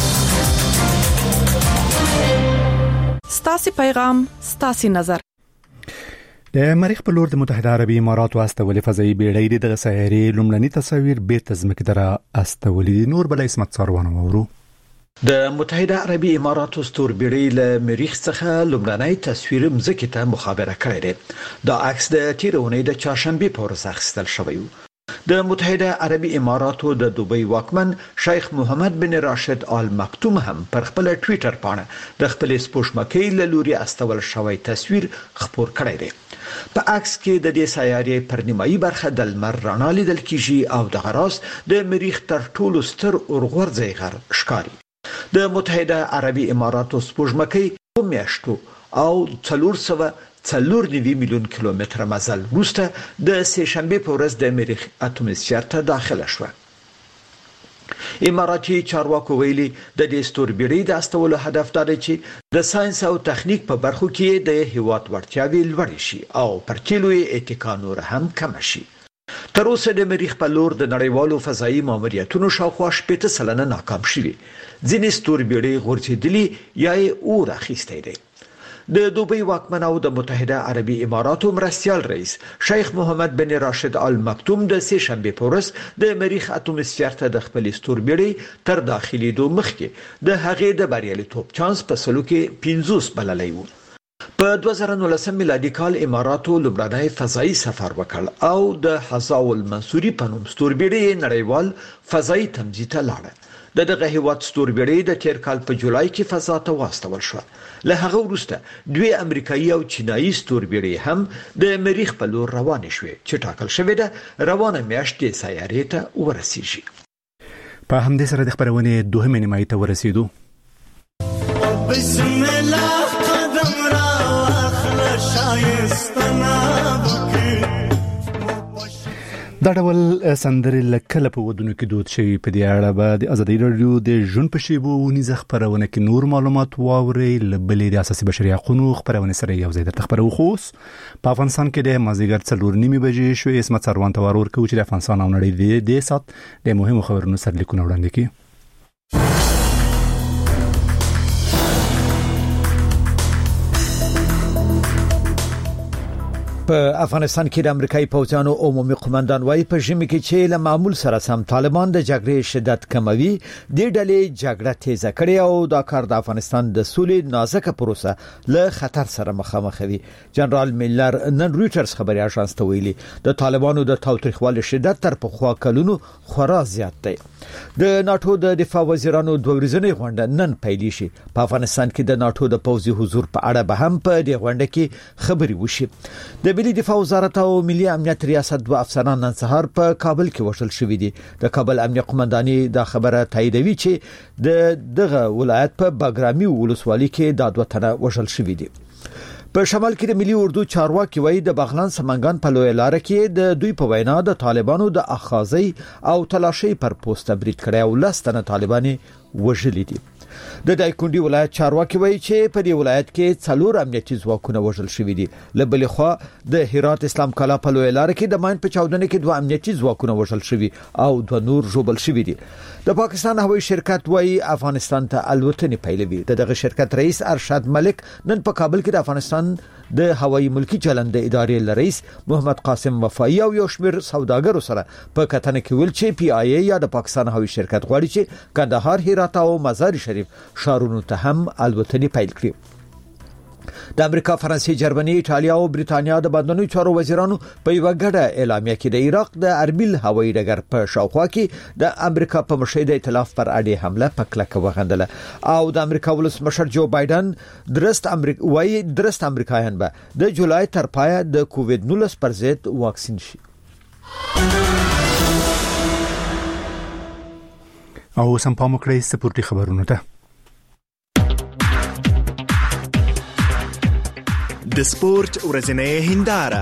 ستاسي پیغام ستاسي نظر. د مریخ په لور د متحده عربي اماراتو استولې فضایي بیړۍ د سیارې لومړني تصاویر بیرته ځمکې ته را استولې. نور بل اسمت څاروانه وورو. د متحده عربي اماراتو ستوربیړۍ له مریخ څخه لومړنی تصویر مځکې ته مخابره کړی دی. دا عکس د تیر اونۍ د چهارشنبې په ورځ اخیستل شوی و. د متحده عربي اماراتو د دوبۍ واکمن شیخ محمد بن راشد آل مکتوم هم پر خپل ټوئیټر باندې د خپل سپوږمکۍ له لوري استول شوی تصویر خپور کړی دی. په عکس کې د دې سیارې پر نیمایي برخه د لمر رڼا لیدل کیږي او د غراس د مریخ تر ټولو ستر اورغورځي غر ښکاري. د متحده عربي اماراتو سپوږمکۍ په میاشتو او څلور سوه څلور نوي میلیون کیلومتره مزل وروسته د سه شنبې په ورځ د مریخ اتموسفیر ته داخله شوه. اماراتي چارواکو ویلي د دې ستوربیړۍ د استولو هدف دا دی چې د ساينس او تخنیک په برخو کې د هیواد وړتیاوې لوړې شي او پر تیلو یې اتکا نور هم کم شي. تر اوسه د مریخ په لور د نړیوالو فضایي ماموریتونو شاوخوا شپږ سلنه ناکام شوي. ځینې ستوربیړۍ غورځېدلي یا یې اور اخیستی دی. د دوبۍ واکمن او د متحده عربي اماراتو مرستیال رئیس شیخ محمد بن راشد آل مکتوم د سه شنبه په ورځ د مریخ اټوموسفیر ته د خپل ستوربیړۍ تر داخلي دوه مخکې د هغې د بریالیتوب چانس په سلو کې پنځوس بللی و. په دوه زره نولسم میلادي کال اماراتو لومړنی فضایي سفر وکړ او د حظا المنصوري په نوم ستوربیړۍ نړیوال فضایي تمځي ته لاړه. د دغه هیواد ستوربیړۍ د تیر کال په جولای کې فضا ته واستول شو. له هغه وروسته دوی امریکایي او چینایي ستوربیړۍ هم د مریخ په لور روانې شوې چې ټاکل شوې ده روانه میاشت د سیارې ته ورسیږي. په همدې سره د خبرونې دوهمې نیمایي ته ورسیدو. بسم الله قدم را واخله شایستنا بکې دا ډول سندرې لکه په ودونو کې دود شوي. په دې اړه به د ازادي راډیو د ژوند په شیبو ونیزه خبرونه کې نور معلومات واورئ. له بلې د اساسي بشري حقوقو خبرونه سره یو ځای درته خبرو. خو په افغانستان کې د مازدیګر څلور نیمې بجې شوې. اسمت سروان ته ورور کوي چې د افغانستان او نړۍ د سات د مهمو خبرونو سرلیکونه وړاندې کړي. په افغانستان کې د امریکایي پوځیانو عمومي قومندان وايي په ژمي کې چې له معمول سره سم طالبان د جګړې شدت کموي. د ډلې جګړه تیزه کړې او دا کار د افغانستان د سولې نازکه پروسه له خطر سره مخامخ وي. جنرال میلر نن رويټرز خبري اژانس ته ویلي د طالبانو د تاوتریخوالي شدت تر پخوا کلونو خورا زیات دی. د ناتو د دفاع وزیرانو دوه ورځنۍ غونډه نن پیل شي. په افغانستان کې د ناتو د پوځي حضور په اړه به هم په دې غونډه کې خبري وشي. د ملي دفاع وزارت او ملي امنیت ریاست دوه افسران نن سهار په کابل کې وشل شوې دي. د کابل امنیه قومنداني دا خبره تاییدوي چې د دغه ولایت په باګرامي ولسوالۍ کې د دوه تنه وشل شوې دي. په شمال کې د ملي اردو چارواکي وایي د بغلان سمنګان په لوی لار کې د دوی په وینا د طالبانو د اخاذي او تلاشي پر پوسټ برید کړي او لستنه طالباني وژلي دي. د دایکندي ولایت چارواکي وایي چې په دې ولایت کې څلور امنیتي ځواکونه وژل شوي دي. له بلې خوا د هرات اسلام کلا په لوی لار کې د ماین په چاودنه کې دوه امنیتي ځواکونه وژل شوي او دوه نور ژوبل شوي دي. د پاکستان هوایي شرکت وایي افغانستان ته الوتنې پیلوي. دغه شرکت رئیس ارشد ملک نن په کابل کې د افغانستان د هوایي ملکی چلند ادارې رئیس محمد قاسم وفایی او یو شمېر سوداګرو سره په کتنه کې ویل چې پی آی ای یا د پاکستان هوایي شرکت غواړي چې کندهار، هرات او مزار شریف شارونو ته هم الوتنې پیل کړي. د امریکا، فرانسې، جرمني، ایټالیا او بریتانیا د بندونو چارو وزیرانو په یو غړه اعلامیه کې د عراق د اربیل هوایي ډګر په شاوخوا کې د امریکا په مشهد ائتلاف پر اړه حمله په کلکه وغندله او د امریکا ولسمشر جو بایدن درست امریکا وايي درست امریکایان به د جولای تر پایه د کووید نولس پر ضد واکسین شي. او سم په مکړې سپورتي خبرونه ته د سپورت ورځنۍ هنداره.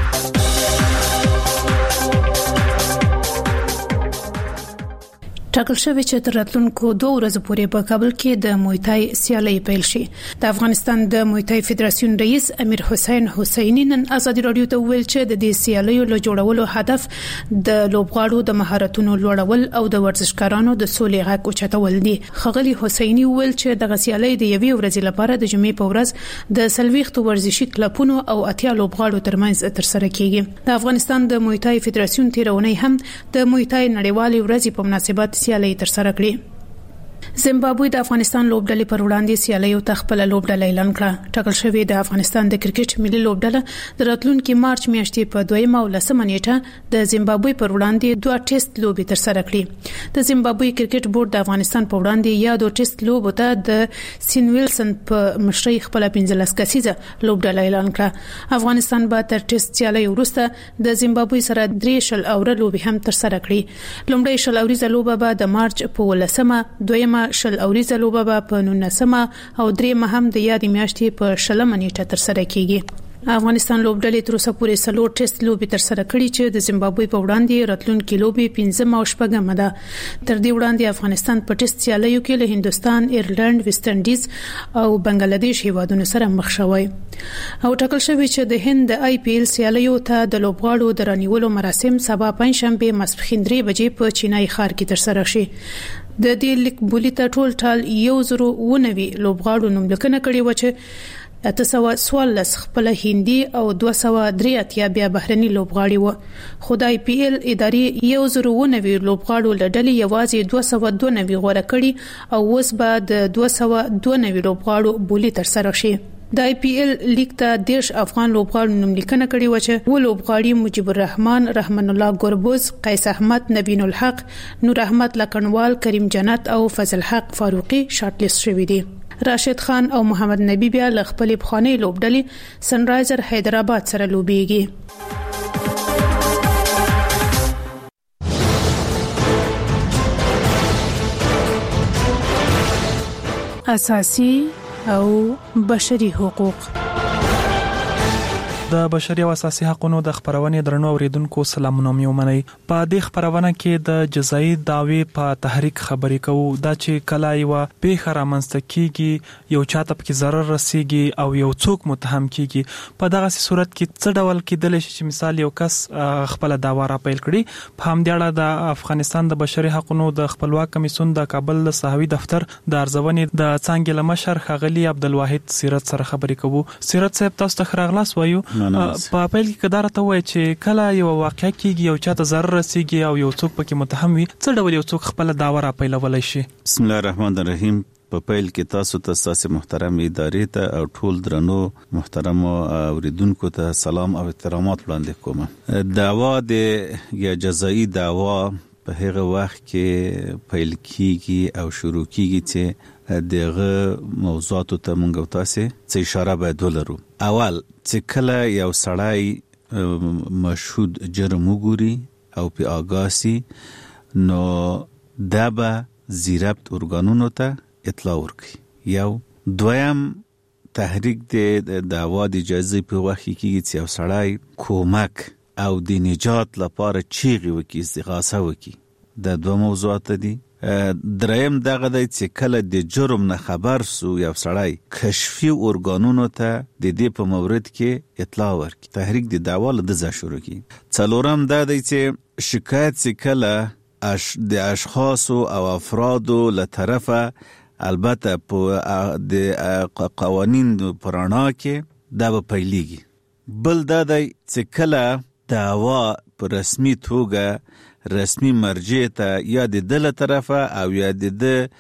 ټاکل شوی چې تر راتلونکو دوه ورځې پورې په کابل کې د مویتای سیالي پیل شي. د افغانستان د مویتای فدراسیون رئیس امیر حسین حسینی نن ازادي رادیو ته ویل چې د دې سیالیو له جوړولو هدف د لوبغاړو د مهارتونو لوړول او د ورزشکارانو د سولې غږ اوچتول دي. خغلی حسینی ویل چې د سیالي د یوې ورځې لپاره د جمعې په ورځ د سلويختو ورزشي کلبونو او اتیا لوبغاړو ترمنځ تر سره کیږي. د افغانستان د مویتای فدراسیون تیرونی هم د مویتای نړیوالې ورځې په مناسبت سیالي تر سره کړې. زیمبابوې د افغانستان لوبډلې پر وړاندې سیالي او تخپل لوبډله اعلان کړه. ټاکل شوی د افغانستان د کرکټ ملي لوبډله د راتلونکي مارچ میاشتې په دویمه او لسمه نیټه د زیمبابوې پر وړاندې دوه ټیسټ لوبې تر سره کړې. د زیمبابوې کرکټ بورډ د افغانستان پر وړاندې یا دوه ټیسټ لوبو ته د سین ویلسن په مشرۍ خپل پنځلس کسیزه لوبډله اعلان کړه. افغانستان به تر ټیسټ سیالي وروسته د زیمبابوې سره درې شل اوره لوبې هم تر سره کړي. لومړی شل اوریزه لوبه به د مارچ په ولسمه، دویمه شل اوریزه لوبه به په نولسمه او دریمه هم د یادې میاشتې په شلمه نیټه تر سره کیږي. افغانستان لوبډلې تر اوسه پورې څلور ټیسټ لوبې تر سره کړې چې د زیمبابوې په وړاندې راتلونکي لوبې پنځمه او شپږمه ده. تر دې وړاندې افغانستان په ټیسټ سیالیو کې له هندستان، ایرلند، ویسټ انډیز او بنگلاديش هیوادونو سره مخ شوی او ټاکل شوی چې د هند د آی پی ایل سیالیو ته د لوبغاړو د رانیولو مراسم سبا پنځشنبه ماسپښین درې بجې په چینای ښار کې تر سره شي. د دې لیک بولیته ټول ټال یو زرو ونوي لوبغاړو نوملیکنه کړې و چې اته سوه څوارلس خپل هندي او دوه سوه درې اتیا بیا بهرني لوبغاړي و. خو د آی پی ایل ادارې یو زر او نوي لوبغاړو لړلې یوازې دوه سوه دوه نوي غوړه کړي او اوس به د دوه سوه دوه نوي لوبغاړو بولی تر سره شي. د آی پی ایل لیګ ته دیش افغان لوبغاړو نوم لیکنه کړې و چې و لوبغاړي مجيب الرحمن، رحمان الله ګوربوز، قیس احمد، نبین الحق، نور احمد لکنوال، کریم جنت او فضل حق فاروقي شارټ لیست شوي دي. راشد خان او محمد نبی بیا ل خپل بخاني لوبډلې سنرایزر حیدرآباد سره لوبيږي. اساسي او بشري حقوق. د بشري او اساسي حقوقو د خبرونې درنو اوریدونکو سلامونه مې ومنئ. په دې خبرونه کې د جزایي دعوی په تحریک خبرې کوو. دا چې کله یو پیښه رامنځته کیږي، یو چاته پکې ضرر رسیږي او یو څوک متهم کیږي، په دغه صورت کې څه ډول کېدل شي چې مثال یو کس خپل دعوا را پیل کړي. په همدې اړه د افغانستان د بشري حقوقو د خپلواک کمیسیون د کابل د صحوي دفتر د ارزونې د څانګې لمشر ښاغلي عبدالواحد سیرت سره خبرې کوو. سیرت صاحب، تاسو ته خراغلاس وایو. په پیل کې کدار ته وای چې کله یو واقعیا کیږي، یو چاته ضرر رسیږي او یو څوک پکې متهم وي، څه ډول یو څوک خپل دعوا را پیلولای شي؟ بسم الله الرحمن الرحیم. په پیل کې تاسو ته تاسو محترم ادارې ته او ټول درنو محترم اوریدونکو ته سلام او احترامات وړاندې کوم. دعوا د یا جزایی دعوا په هغه وخت کې پیل کیږي او شروع کیږي چې دغه موضوعاتو ته مونږ تاسو څه اشاره باید ولرو. اول چې کله یو سړی مشهود جرم وګوري او په آگاهي، نو دا به زیربط ارګانونو ته اطلاع ورکړي. یو دویم تحریک د دعوا د اجازه په وخت کې چې یو سړی کومک او د نجات لپاره چیغي وکي، استغاثه وکي. دا دوه موضوعات دي. دریم دغه د چې کله د جرم نه خبر سو یو سړی کشفي ارګانونو ته د دې په مورد کې اطلاع ورکړي، تحریک د دعوا له دزه شروع کی. څلورم دا دی چې شکایت چې کله اش د اشخاص او افرادو له طرفه، البته په د قوانین پرانا کې دا به پیلېږي. بل دا دی چې کله دعوا په رسمي توګه رسمي مرجع ته یا د دل طرفه او یا د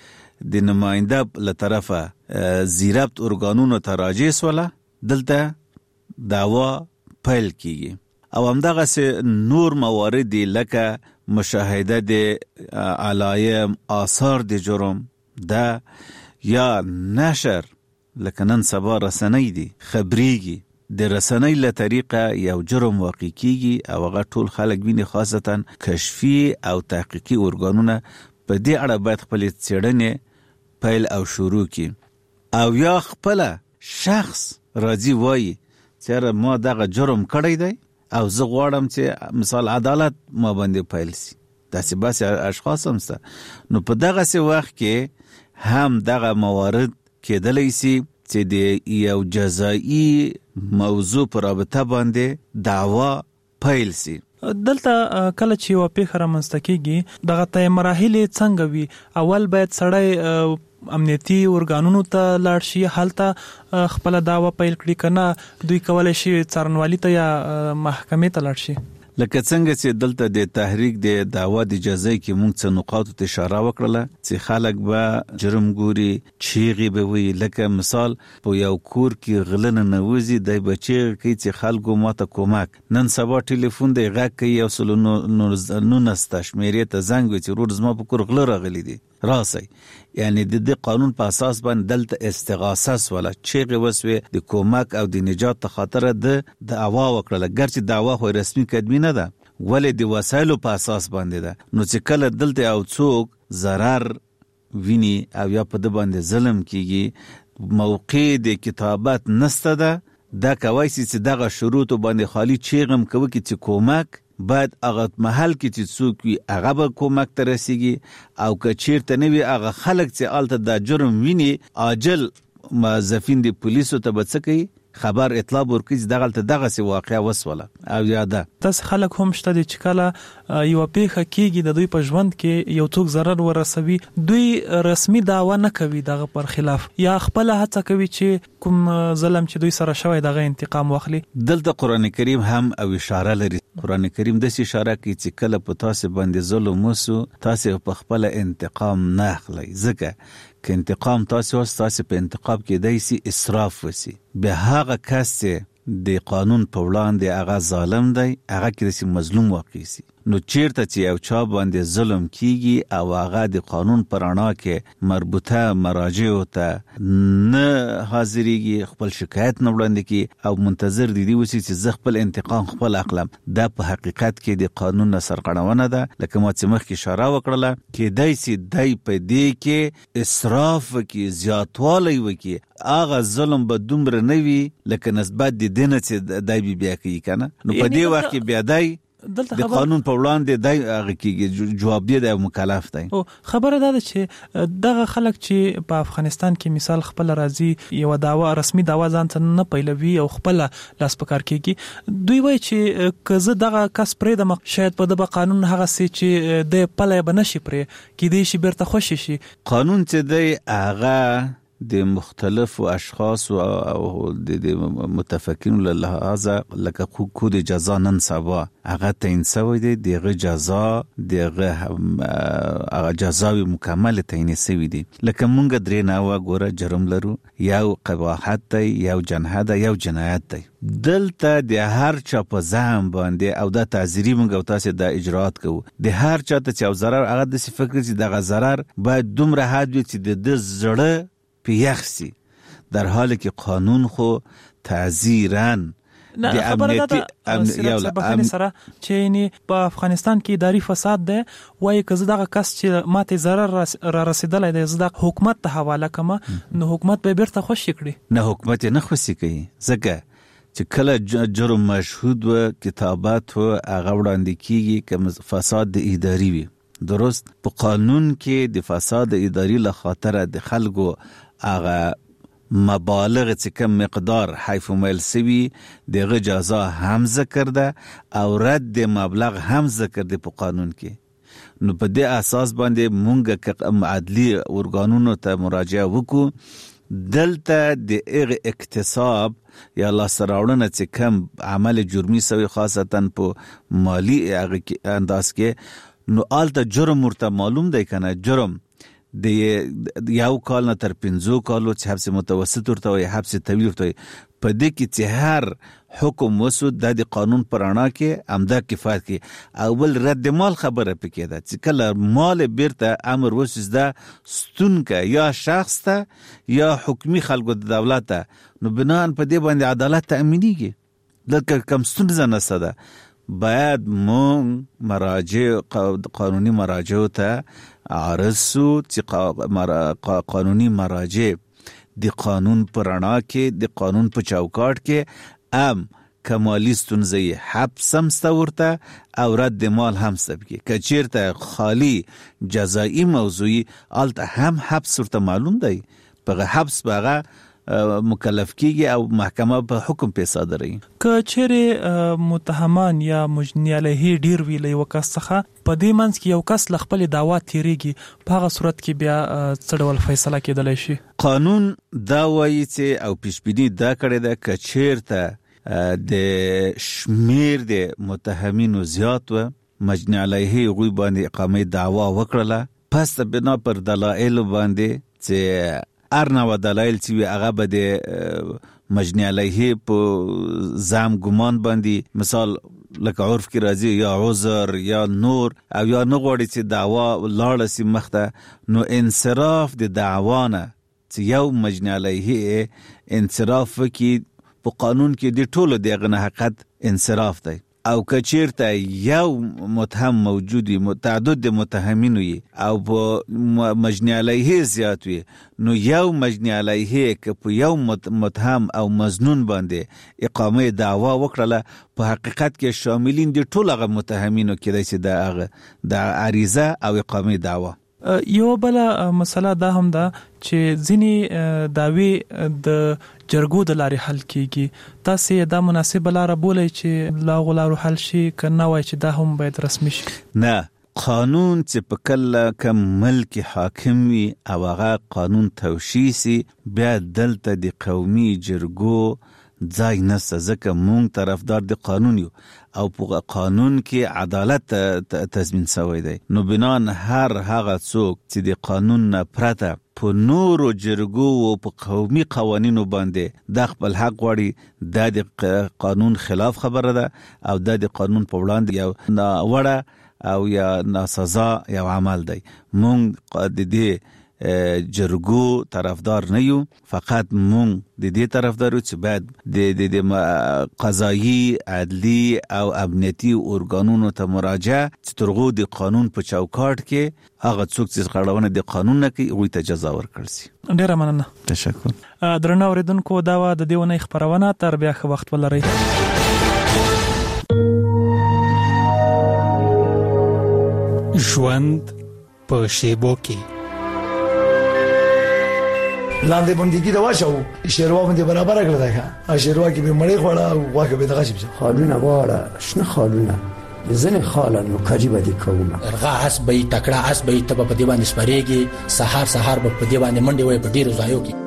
د نماینده له طرفه زیربط ارګانونو ته راجع سوله، دلته دعوا پیل کیږي. او همدغه سه نور موارد لکه مشاهده د علایم، آثار د جرم، دا یا نشر لکه نن سبا رسنۍ دي خبريږي. د رسنۍ له طریقه یو جرم واقع کیږي او هغه ټول خلک ویني، خاصتا کشفي او تحقیقي ارګانونه په دې اړه باید خپل څېړنې پیل او شروع کړي. او یا خپل شخص راځي وایي چې ما دغه جرم کړی دی او زه غواړم چې مثال عدالت ما باندې پیل شي. داسې باسي اشخاص هم سته. نو په دغه سي وخت کې هم دغه موارد کېدلی سي چې د یو جزایی موضوع پر رابطه باندې دعوا پیل سي. دلته کله چې یو پیښه رامنځته کیږي، دغه ته مراحل څنګه وي؟ اول باید سړی امنیتي ارګانونو ته لاړ شي، هلته خپل دعوا پیل کړي، کنه دوی کولای شي څارنوالي ته یا محکمې ته لاړ شي؟ لکه څنګه چې دلته د تحریک د دعوا د جزای کې موږ څه نقاط ته اشاره وکړه چې خلک به جرم ګوري، چیغي به وي. لکه مثال په یو کور کې غلن نوځي، د بچی کې چې خلکو ماته کومک. نن سبا ټلیفون دی غږ کوي، یو سل نو نسته شمیرې ته زنګ وي چې رور زما په کور غل راغلي دي راسي. یعنی د دې قانون په اساس باندې دلته استغاثه ولا چیغي وسوي د کومک او د نجات خاطر د دعوا وکړه. ګرچې دعوا خو رسمي کدمي نه ده، ولې د وسایلو په اساس باندې ده. نو چې کله دلته او څوک ضرر ویني او یا په د باندې ظلم کیږي، موقع د کتابت نسته ده، دا کوي چې دغه شروط باندې خالی چیغم کوي چې کومک باید هغه محل کې چې څوک وي هغه به کومک ته رسیږي. او که چیرته نه وي هغه خلک چې الته د جرم ویني، عاجل موظفین د پولیسو ته به څه کوي؟ خبر اطلاع ورکړي دغه دغه سی واقعیا وسوله او یاده تاسو خلک هم شته چې کله یو پیخه کیږي د دوی په ژوند کې یو څوک ضرر ورسوي دوی رسمي دعوا نه کوي دغه پر خلاف یا خپل هڅه کوي چې کوم ظلم چې دوی سره شوی دغه انتقام واخلي. دلته قران کریم هم او اشاره لري. قران کریم د اشاره کوي چې کله په تاسو باندې ظلم وسو تاسو په خپل انتقام نه اخلي ځکه که انتقام تاسو واس تاسو په انتقام کې دایسي اسراف وسی به هغه کس د قانون په وړاندې هغه ظالم دی هغه کې مظلوم واقع سي نو چیرته چې یو چا باندې ظلم کیږي او هغه د قانون پر اړه کې مربوطه مراجع ته نه حاضرېږي خپل شکایت نه وړاندې کی او منتظر دي دي وسی چې خپل انتقام خپل اقلم دا په حقیقت کې د قانون سرغړونه ده لکه ما چې مخکې اشاره وکړله کې دایسي دای په دې کې اسراف کې زیاتوالی وکي هغه ظلم به دومره نه وي لکه نسبت د دینه چې دای بیا کوي کنه نو په دې وخت کې بیا دای د قانون په وړاندې دای هغه کې جواب دی د مکلف دی. او خبره ده چې دغه خلک چې په افغانستان کې مثال خپل راځي یو داوا رسمي داوا ځان ته نه پیلوي او خپل لاس پکار کیږي دوی وایي چې کزه دغه کس پرې د شاید په دغه قانون هغه سي چې د پلې بنشي پرې کې دی شي بیرته خوشي شي قانون چې دی هغه د مختلفو اشخاص او د متفقین له لحاظه لکه کود جزا نن سبا هغه تعیین شوی دی دغه جزا دغه هغه جزاوی مکمل تعیین شوی دی لکه مونږ درې ناوه ګوره جرم لرو یو قباحت دی یو جنایت دی یو جنایت دی دلته د هر چا په ځان باندې او د تعزیری مونږ تاسو د اجرات کوو د هر چا ته چې ضرر هغه د فکر چې دغه ضرر باید دومره حد وي چې د زړه پیخسی در حالی که قانون خو تعزیرن نه خبره ده سره بخنه سره چې یعنی په افغانستان کې اداري فساد ده وایي که زه دغه کس چې ماته ضرر را رسیدلی دی زه د حکومت ته حواله کوم نو حکومت به بیرته خوشي کړي نه حکومت نه خوشي کوي ځکه چې کله جرم مشهود و کتابات و هغه وړاندې کیږي که فساد د اداري وي درست په قانون کې د فساد اداري له خاطر د خلکو هغه مبالغ چې کم مقدار حیف میل سوي دغه جزا هم ذکر ده او رد مبلغ هم ذکر ده په قانون کې نو په دې اساس باندې مونږ که عدلي ارګانونو ته مراجعه وکړو دلته د هغه اکتساب یا لاسراوړنه چې کم عمل جرمي سوي خاصتا په مالی هغه انداز کې نو آلته جرم ورته معلوم دی کنه جرم د یو کال نه تر پنځو کالو چې حبس متوسط ورته وي حبس طویل ورته وي په دې کې چې هر حکم وسو د قانون پرانا کې امدا کفایت کې اول رد مال خبره پکې ده چې کله مال بیرته امر وسوس ده ستون کې یا شخص ته یا حکومي خلکو د دولت ته نو بناء په دې باندې عدالت تأمینیږي لکه کم ستونزه نشته ده باید مون مراجع قانونی مراجع ته عرضو چې قانونی مراجع د قانون پرانا کې د قانون په چوکاټ کې ام کمالی ستونزه حبس هم ستورته او رد مال هم سب کې کچیرته خالی جزایی موضوعی آلته هم حبس ورته معلوم دی په حبس بغه مکلف کیږي او محکمه په حکم په صادري که چیرې متهمان یا مجنی علیه ډیر ویلې وکاس څخه په دې منځ کې یو کس خپل دعوا تیریږي په هغه صورت کې بیا څړول فیصله کېدلی شي قانون دا وایي چې او پیشبینی دا کړی ده که چیرته د شمیر د متهمینو زیات و مجنی علیه غوی باندې اقامه دعوا وکړه پس بنا پر دلایل باندې چې ارنا و دلایل چې هغه به د مجنی علیه په زام ګمان باندې مثال لکه عرف کې راځي یا عذر یا نور او یا نه غواړي چې دعوا لاړه سي مخته نو انصراف د دعوانه چې یو مجنی علیه انصراف کې په قانون کې د ټولو دغه حقیقت انصراف دی او کچیرته یو متهم موجودی متعدد د متهمین وي او په مجنی علیه زیات وي نو یو مجنی علیه که په یو متهم او مظنون باندې اقامه دعوا وکړه په حقیقت کې شاملین دي ټول هغه متهمینو کې چې د د عریضه او اقامه دعوا یو بل مسله دا هم ده چې ځینی داوی د جرګو د لارې حل کیږي تاسو دا مناسب لار بولئ چې لا غلارو حل شي کنه وای چې دا هم باید رسمي شي؟ نه، قانون چې په کله کوم ملک حاکم وي او هغه قانون توشیح سي بیا دلته د قومي جرګو ځای نشته، ځکه مونږ طرفدار د قانون یو او په قانون کې عدالت تضمین شوی دی. نو بنان هر هغه څوک چې د قانون نه پرته په نورو جرګو او په قومي قوانینو باندې د خپل حق غواړي د قانون خلاف خبره ده او د قانون په وړاندې یو ناوړه او یا ناسزا یو عمل دی. مونږ د دې جرګو طرفدار نه یو، فقط مونږ د دې طرفدار یو چې باید د د قضایي، عدلی او امنیتي ارګانونو ته مراجعه چې ترغو د قانون په چوکاټ کې هغه څوک چې غړونه د قانون نه کوي هغوی ته جزا ورکړل شي. ډیره مننه. تشکر. درنو اوریدونکو دا و د دې ونې خبرونه، تر بیا ښه وخت ولرئ. ژوند په شیبو کې لاندې بندګي دا واچو شیروا باندې برابر کړل دا ښه شیروا کې به مړې خوړه او واکه به دغه شي خالونه واړه شنه خالونه ځنه خالانو کاجی باندې کومه ارغا اس به تکړه اس به تب په دی باندې سپریږي سحر سحر په دی باندې منډي وای په ډیرو ځایو کې.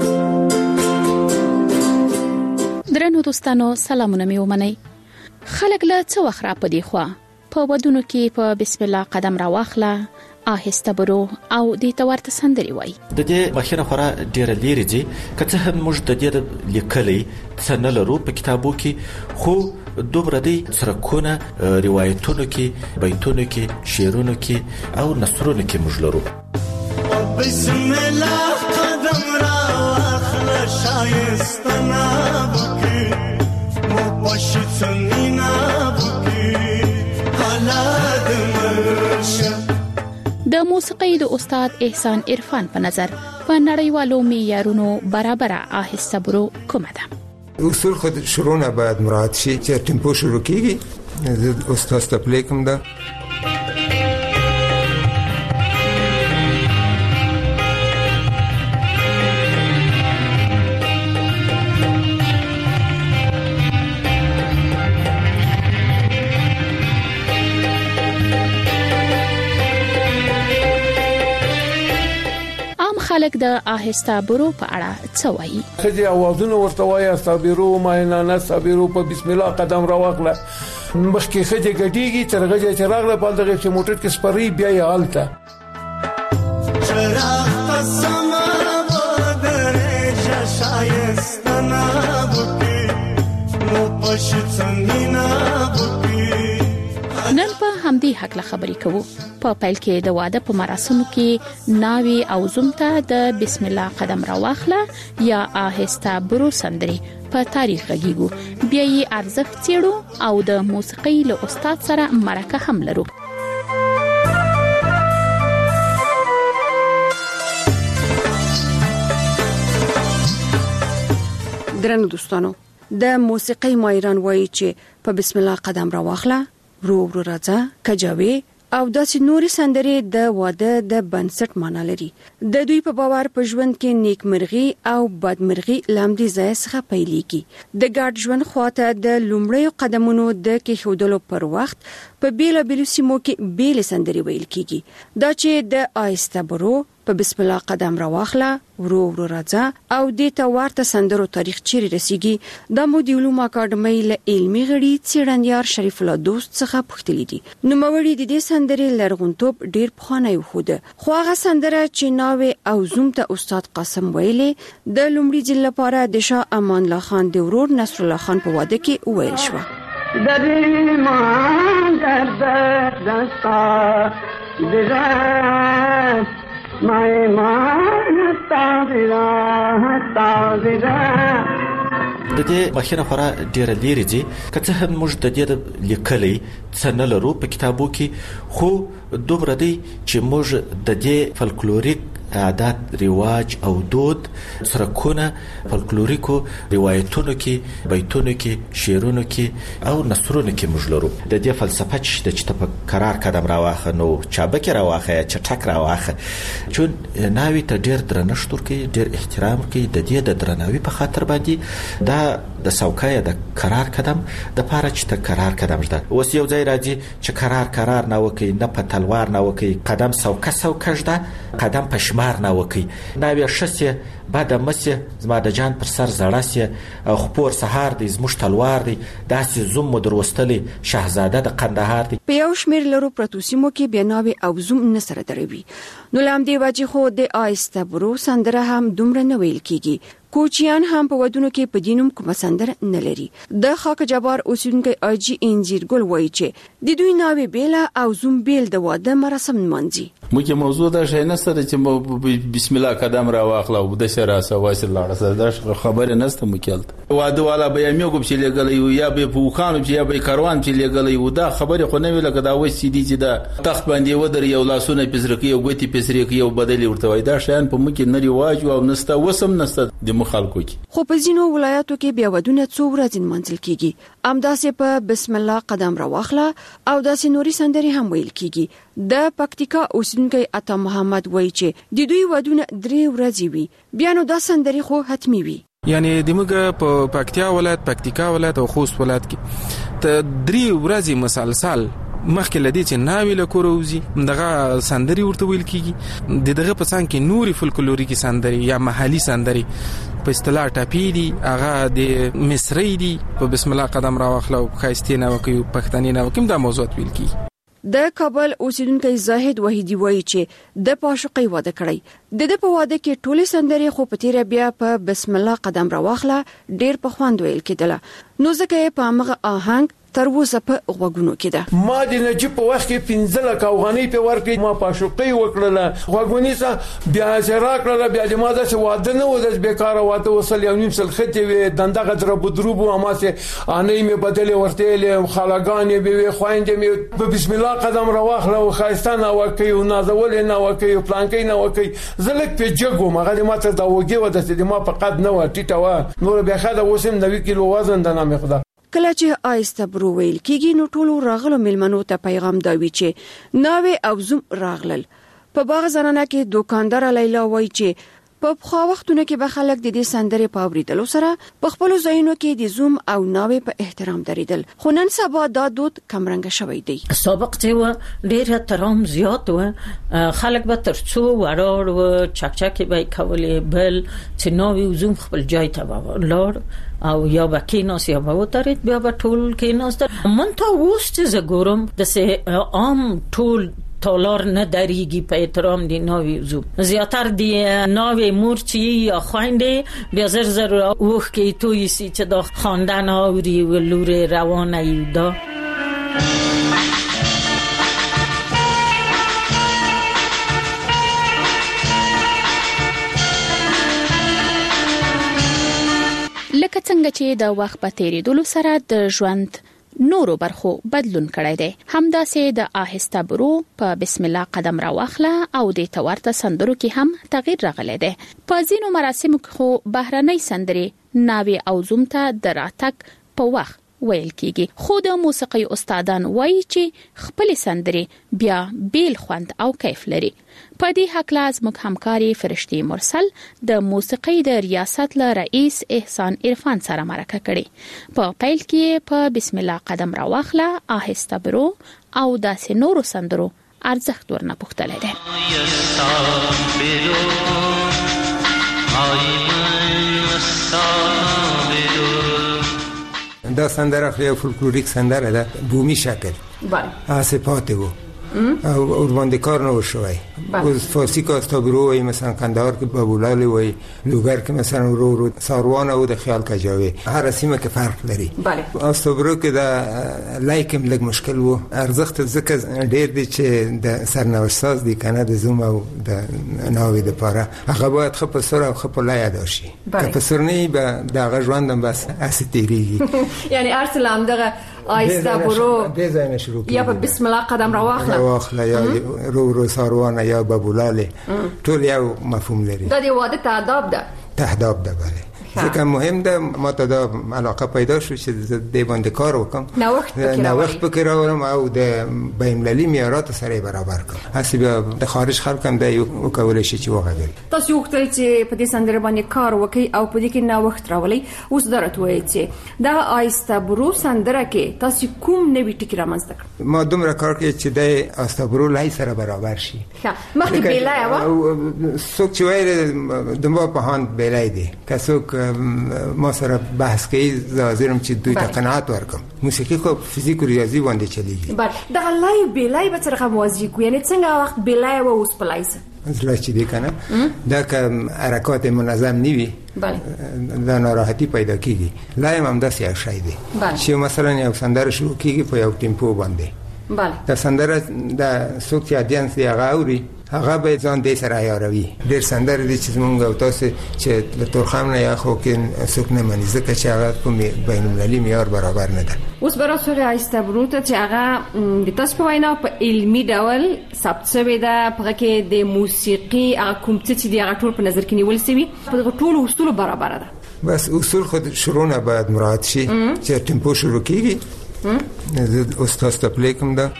درنو دوستانو سلامونه مې ومنئ. خلک له څو وخت را پدې خو په ودونو کې په بسم الله قدم را واخله، آهسته برو او د تورته سندري وای. د دې مخینه خورا ډیر لري دي کته هم موږ د دې لیکلي څنګه لرو په کتابو کې، خو دومره دي سرکونه روایتونو کې، بیتونو کې، شعرونو کې او نثرونو کې موږ لرو. بسم الله قدم را واخله شایستنا بکی مو پشت سنینا بکی حالات مرشه. د موسیقۍ د استاد احسان عرفان په نظر په نړیوالو معیارونو برابر آهسته برو کومه ده؟ اصول خود شروع نه باید مراعات شي چې ټیمپو شروع کیږي. د استاد تپلیکم ده خلک د آهسته برو په اړه څه وایي؟ خځې اوازونه ورته وایي استابیرو ماینانه استابیرو په بسم الله قدم راوخله. مخکې خځې ګډیږي ترغه چې راغله په دغه چې موټر کې سپری بیا یې حالته چراغ تسما بدرې شایستنا بوکي مو پښ څنګینا بوکي. نن په همدې حق له خبرې کوو. په پیل کې د واده په مراسمو کې ناوي او زومته د بسم الله قدم را واخله یا آهسته برو سندري په تاریخ غږیږو، بیا یې ارزښت څېړو او د موسیقۍ له استاد سره مرکه هم لرو. درنو دوستانو، د موسیقۍ ماهران وایي چې په بسم الله قدم را واخله، ورو ورو راځه، کجاوي او داسې نورې سندرې د واده د بنسټ معنا لري. د دوی په باور په ژوند کې نیکمرغي او بدمرغي لامدي ځای څخه پیلېږي. د ګډ ژوند خواته د لومړیو قدمونو د کېښودلو پر وخت په بیلا بیلو سیمو کې بیل سندري ویل کیږي. دا چې د آهسته برو په بسم الله قدم را واخله، ورو ورو راځه او د تورته سندرو تاریخ چیرې رسیږي دا مو د علومو اکاډمۍ له علمي غړي څېړنیار شریف الله دوست څخه پوښتلي دي. نو موري د دې سندرې لرغونتوب ډیر پخوانی وخوده، خو هغه سندره چې ناوي او زوم ته استاد قاسم ویلې د لومړي ځل لپاره د شاه امان الله خان د ورور نصر الله خان په واده کې ویل شو. دری مان درد دستا دزات مای مان تاویرا تاویرا. د دې مخینه خورا ډیر لري دي کته هم موږ د دې لیکلي څنګه لرو په کتابو کې، خو دومره دي چې موږ د دې فلکلوریک عادت رواج او دود سرکونه فولکلوریکو روایتونو کې بیتونو کې شعرونو کې او نثرونو کې موږ لرو د دې فلسفه چې د په قرار قدم راواخه نو چابک راواخه چې ټک راواخه چون ناوی ته ډیر درنښت ورکړي ډیر احترام کوي د دې د درناوي په خاطر باندې دا د سوکای د قرار قدم د پاره چې ته قرار قدم جده اوس یو ځای راځي چې قرار قرار نه وکي نه په تلوار نه وکي قدم سوکه سوکه جده قدم په شمار نه وکي ناوی شسه بعد مسه زما د جان پر سر زړاسه او خپور سهار د زموږ تلوار دی داسې زوم مدروستلی شاهزاده د قندهار دی په یو شمیر لرو پروتوسیمو کې بناوي او زوم نسره دروي نو لام دی واجی خو د آیسته برو سندره هم دومره نه ویل کیږي کوچیان هم په ودونو کې په دینوم کوم سندر نه لري د خاک جبار اوسونکي اجي انجیر ګل وایي چې د دوی ناوي بیل او زوم بیل د واده مراسم منځي موږ موضوع دا شي نه سره چې بسم الله قدم را واخلا او د شرا سواسل الله سره دا خبره نسته مکلت واده والا به یمه کوم چې لګلې یا به پوخانو چې یا به کاروان چې لګلې و دا خبره خو نه ویل کدا و سي دي چې دا تخت باندې ودر یو لاسونه پسرکی او ګوتی پسرکی او بدلی ورته وای دا شان په مکه نه ریواج او نسته وسم نسته د خلکو کې خو په ځینو ولایاتو کې بیا ودونه څو ورځې منځل کیږي امداسې په بسم الله قدم را واخله او داسې نوري سندري هم ویل کیږي د پکتیکا اوسنګي عطا محمد وایي چې د دوی ودونه درې ورځې وي بیا نو دا سندري خو حتمی وي یعنی دموږ په پکتیا ولایت پکتیکا ولایت او خوست ولایت کې ته درې ورځې مسلسل مخکې لدی چې ناوی له کوروزی دغه سندري ورته ویل کیږي د دغه په څنګه کې نوري فولکلوریکي سندري یا محلي سندري په اصطلاح ټاپی دي هغه د مصری دي په بسم الله قدم را واخلو خاستینه وکي پښتني نه وکم دا موضوع ویل کیږي د کابل اوسیدونکو زاهد وحیدی وایي چې د پاشقي واده کړی د د په واده کې ټوله سندري خو په تیر بیا په بسم الله قدم را واخله ډیر په خوند ویل کېدله نو ځکه په هغه آهنګ تر اوسه په غوګونو کې ده ما د نجيب په وخت کې پنځله کاوغانی په ورکې ما پاشوقي وکړله غوګونی سه بیا زرا کړله بیا د ماده څه واده نه و د بیکاره واده وصل یو نیم سل خته وي دنده غدر بدروبو اماسه انې می بدلې ورته له خالاګانې به خويندې می په بسم الله قدم را واخله او خاستانه وکي او نازول نه وکي پلانکې نه وکي زلک په جګو مغه ماته دا وګي و د ما په قد نه و ټیټه و نور بیا خاله وسم نوي کیلو وزن د نامه خدا کله چې آیسته برو ویل کېږي نو ټولو راغلو ملمنو ته پیغام داوي چې ناوي او زوم راغلل په باغ زنانه کې دکاندار لیلا وایي چې په خو وختونو کې به خلک د دې سندرې په اوریدلو سره په خپل ځایونو کې د زوم او ناوي په احترام دریدل خو نن سبا دا دود کمرنګ شوی دی سابق چې و ډېر احترام زیات و خلک به ترڅو وړاړ و چک چک به کولې بل چې ناوي او زوم خپل ځای ته ولر او یا به کیناس یا به وترید بیا به ټول کیناس من تا اوس چې زګورم د سه عام ټول تالار نه دریږي په احترام دی ناوی زو زیاتر دی ناوی مورچی یا خويندې بیا زر زر اوخ کې توي سي چې د خاندان اوري ولور روانه یودا لکه څنګه چې د وخت په تیریدلو سره د ژوند نورو برخو بدلون کړی دی همداسې د آهسته برو په بسم الله قدم را واخله او د تورته سندرو کې هم تغییر راغلی دی په ځینو مراسمو کې خو بهرنۍ سندري ناوي او زوم ته د راتګ په وخت ویل کیږي خو د موسیقي استادان وایي چې خپل سندري بیا بیل خوند او کیف لري په دې حق لاز موږ همکاري فرشتي مرسل د موسیقي د ریاست له رئیس احسان عرفان سره مرکه کړي په پیل کې په بسم الله قدم را واخله آهسته برو او داسې نورو سندرو ارزښت ورنه پوښتلی دی دا سندره خو یو فولکلوریک سندره ده بومی شکل بله آسپاته و او اورباندی کار نوشوی از فارسی که استابرو مثلا قندهار که بابولالی وی لوگر که مثلا رو رو ساروان او ده خیال کجاوی هر سیمه که فرق لري بله استابرو که ده لایکم لگ مشکل و ارزخت ذکر دیر دی چه ده سرنوشت ساز دی کنه ده زوم او ده ناوی ده پاره اگه باید خب سر او خب لای داشی که پسر نی به ده اگه جواندم بس اسی تیریگی یعنی ارسلام ده آیسته برو دې ځای نه شروع یا په بسم الله قدم راواخله راواخله یا رو رو ساروانه یا ببولاله ټول یو مفهوم لري. دا د واده تعداب ده تهداب ده بله. ځکه مهم ده ما ته دا علاقه پیدا شو چې د باندې کار وکم نوښت پکې نوښت پکې راوړم او د بین‌المللي معیاراتو سره برابر کړم. هسې بیا د خارج خلک هم دا وکولای شي چې وغږوي. تاسو وکړئ چې په دې سندره باندې کار وکړي او په دې کې نوښت راولي. اوس درته وایي چې دا آیسته برو سندره کې تاسو کوم نوې ټکی رامنځته کړ؟ ما دومره کار کړی چې د آیسته برو لای سره برابر شي. ښه مخکې بیلای و څوک چې وایي د ما په هاند بیلای دی که څوک ما سره بحث کوي زه چې دوی ته قناعت ورکم. موسیقي خو فزیک او ریاضي باندې چلیږي. بله دا لای بیلای به څنګه موازی کو یعنی څنګه وخت بیلای و اوس پلایسه زړه چې دی کنه دا که حرکات منظم نیوي بله دا ناراحتي پیدا کیږي. لای هم داسې یو شی دی چې مثلا یو سندره شروع کیږي په یو ټیمپو باندې بله دا سندره د څوک چې اډینس دی هغه اوري هغه به ځان دې سره عیاروي. ډېر سندره دي چې موږ او تاسو چې له تورخم نه یا خو کې څوک نه مني ځکه چې هغه کوم بین‌المللي معیار برابر نه ده. اوس برا سره آیسته برو ته چې هغه د تاسو په وینا په علمي ډول ثبت شوی ده په کې د موسیقي هغه کوم څه دی هغه ټول په نظر کې نیول شوی په ټول اصول برابر ده. بس اصول خود شروع نه باید مراعات شي چې ټیمپو شروع کیږي. زه اوس تاسو ته پلی کوم ده.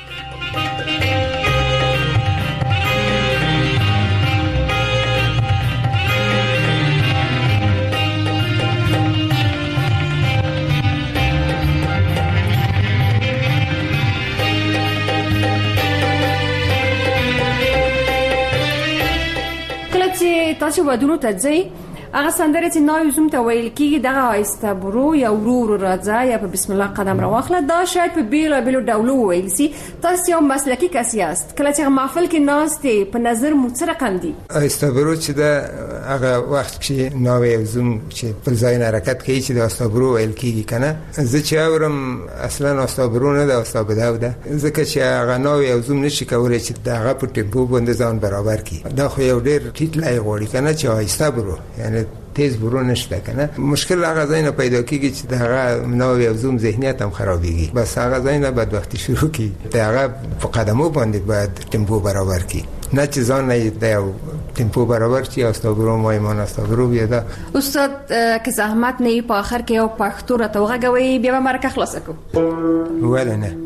تاسو ودونو ته ځئ هغه سندره چې نو زوم ته ویل کیږي دغه آیسته برو یا ورور راځه یا په بسم الله قدم راواخله دا شاید په بیلو بیلو ډولو ویل سي. تاسو یو مسلکی کس یاست کله چې محفل کې ناشته په نظر مو څه رقم دي؟ آیسته برو چې دا هغه وخت چې نو زوم چې په ځای حرکت کوي چې د آیسته برو ویل کیږي کنه زه چې اورم اصلا آیسته برو نه ده آیسته بدو ده ځکه چې هغه نو زوم نشي کولای چې دغه په ټیمپو باندې ځان برابر کړي. دا خو یو ډېر ټیټ لای غوړي کنه چې آیسته برو یعنی تیز برو نشته کنه. مشکل هغه ځای نه پیدا کیږي چې دغه نو یو زوم ذهنیت هم خرابېږي. بس هغه ځای نه بعد وخت شروع کی دغه په قدمو باندې باید ټیمپو برابر کی نه چې ځان نه د ټیمپو برابر چې استابرو ما ایمان استابرو بیا دا. استاد که زحمت نه په اخر کې یو پښتو را توغږوي بیا به مرکه خلاص کو ولا نه.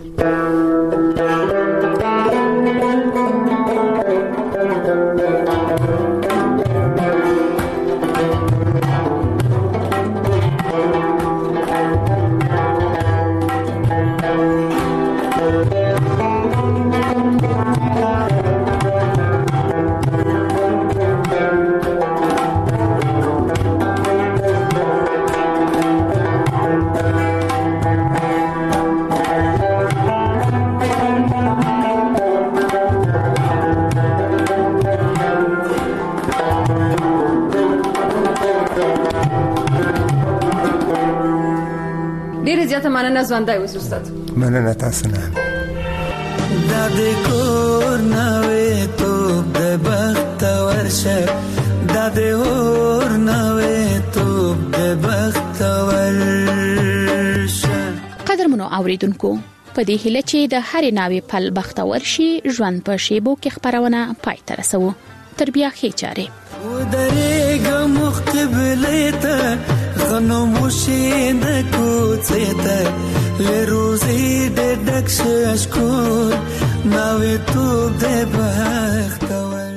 ډیره زیاته مننه ژوندۍ اوس استاد. مننه تاسو نه. د دې کور نوې توپ د بخت ورشه د دې اور نوې توپ د بخت ورشه. قدرمنو اوریدونکو په دې هله چې د هرې ناوې پل بخت ورشي ژوند په شیبو کې خبرونه پای ته رسو. تر بیا ښې چارې و درېږه مخ قبلې ته غنم وشي د کوڅې ته له روزي د ډک شکور ناوې توپ د بخت ور.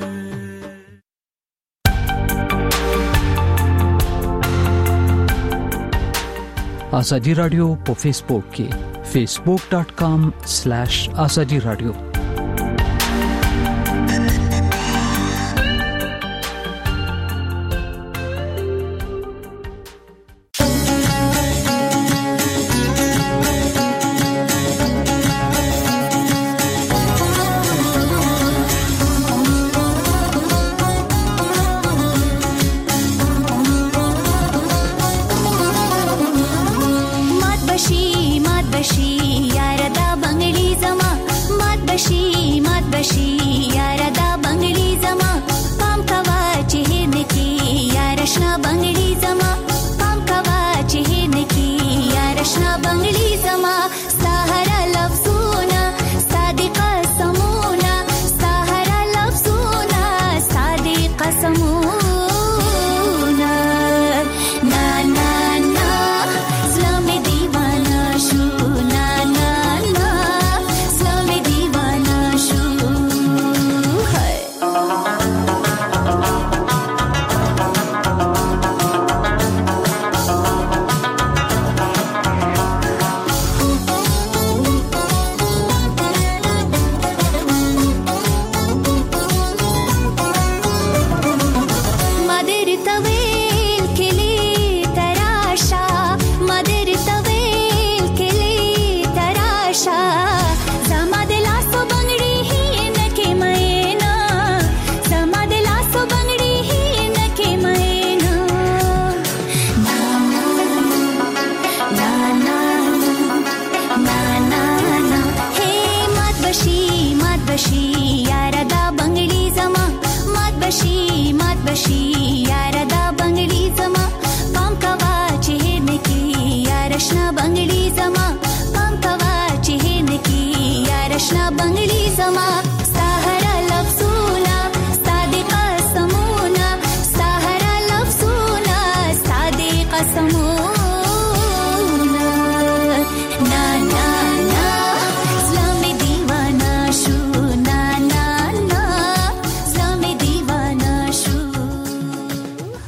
ازادي رادیو په فیسبوک کې facebook dot com slash azadi radio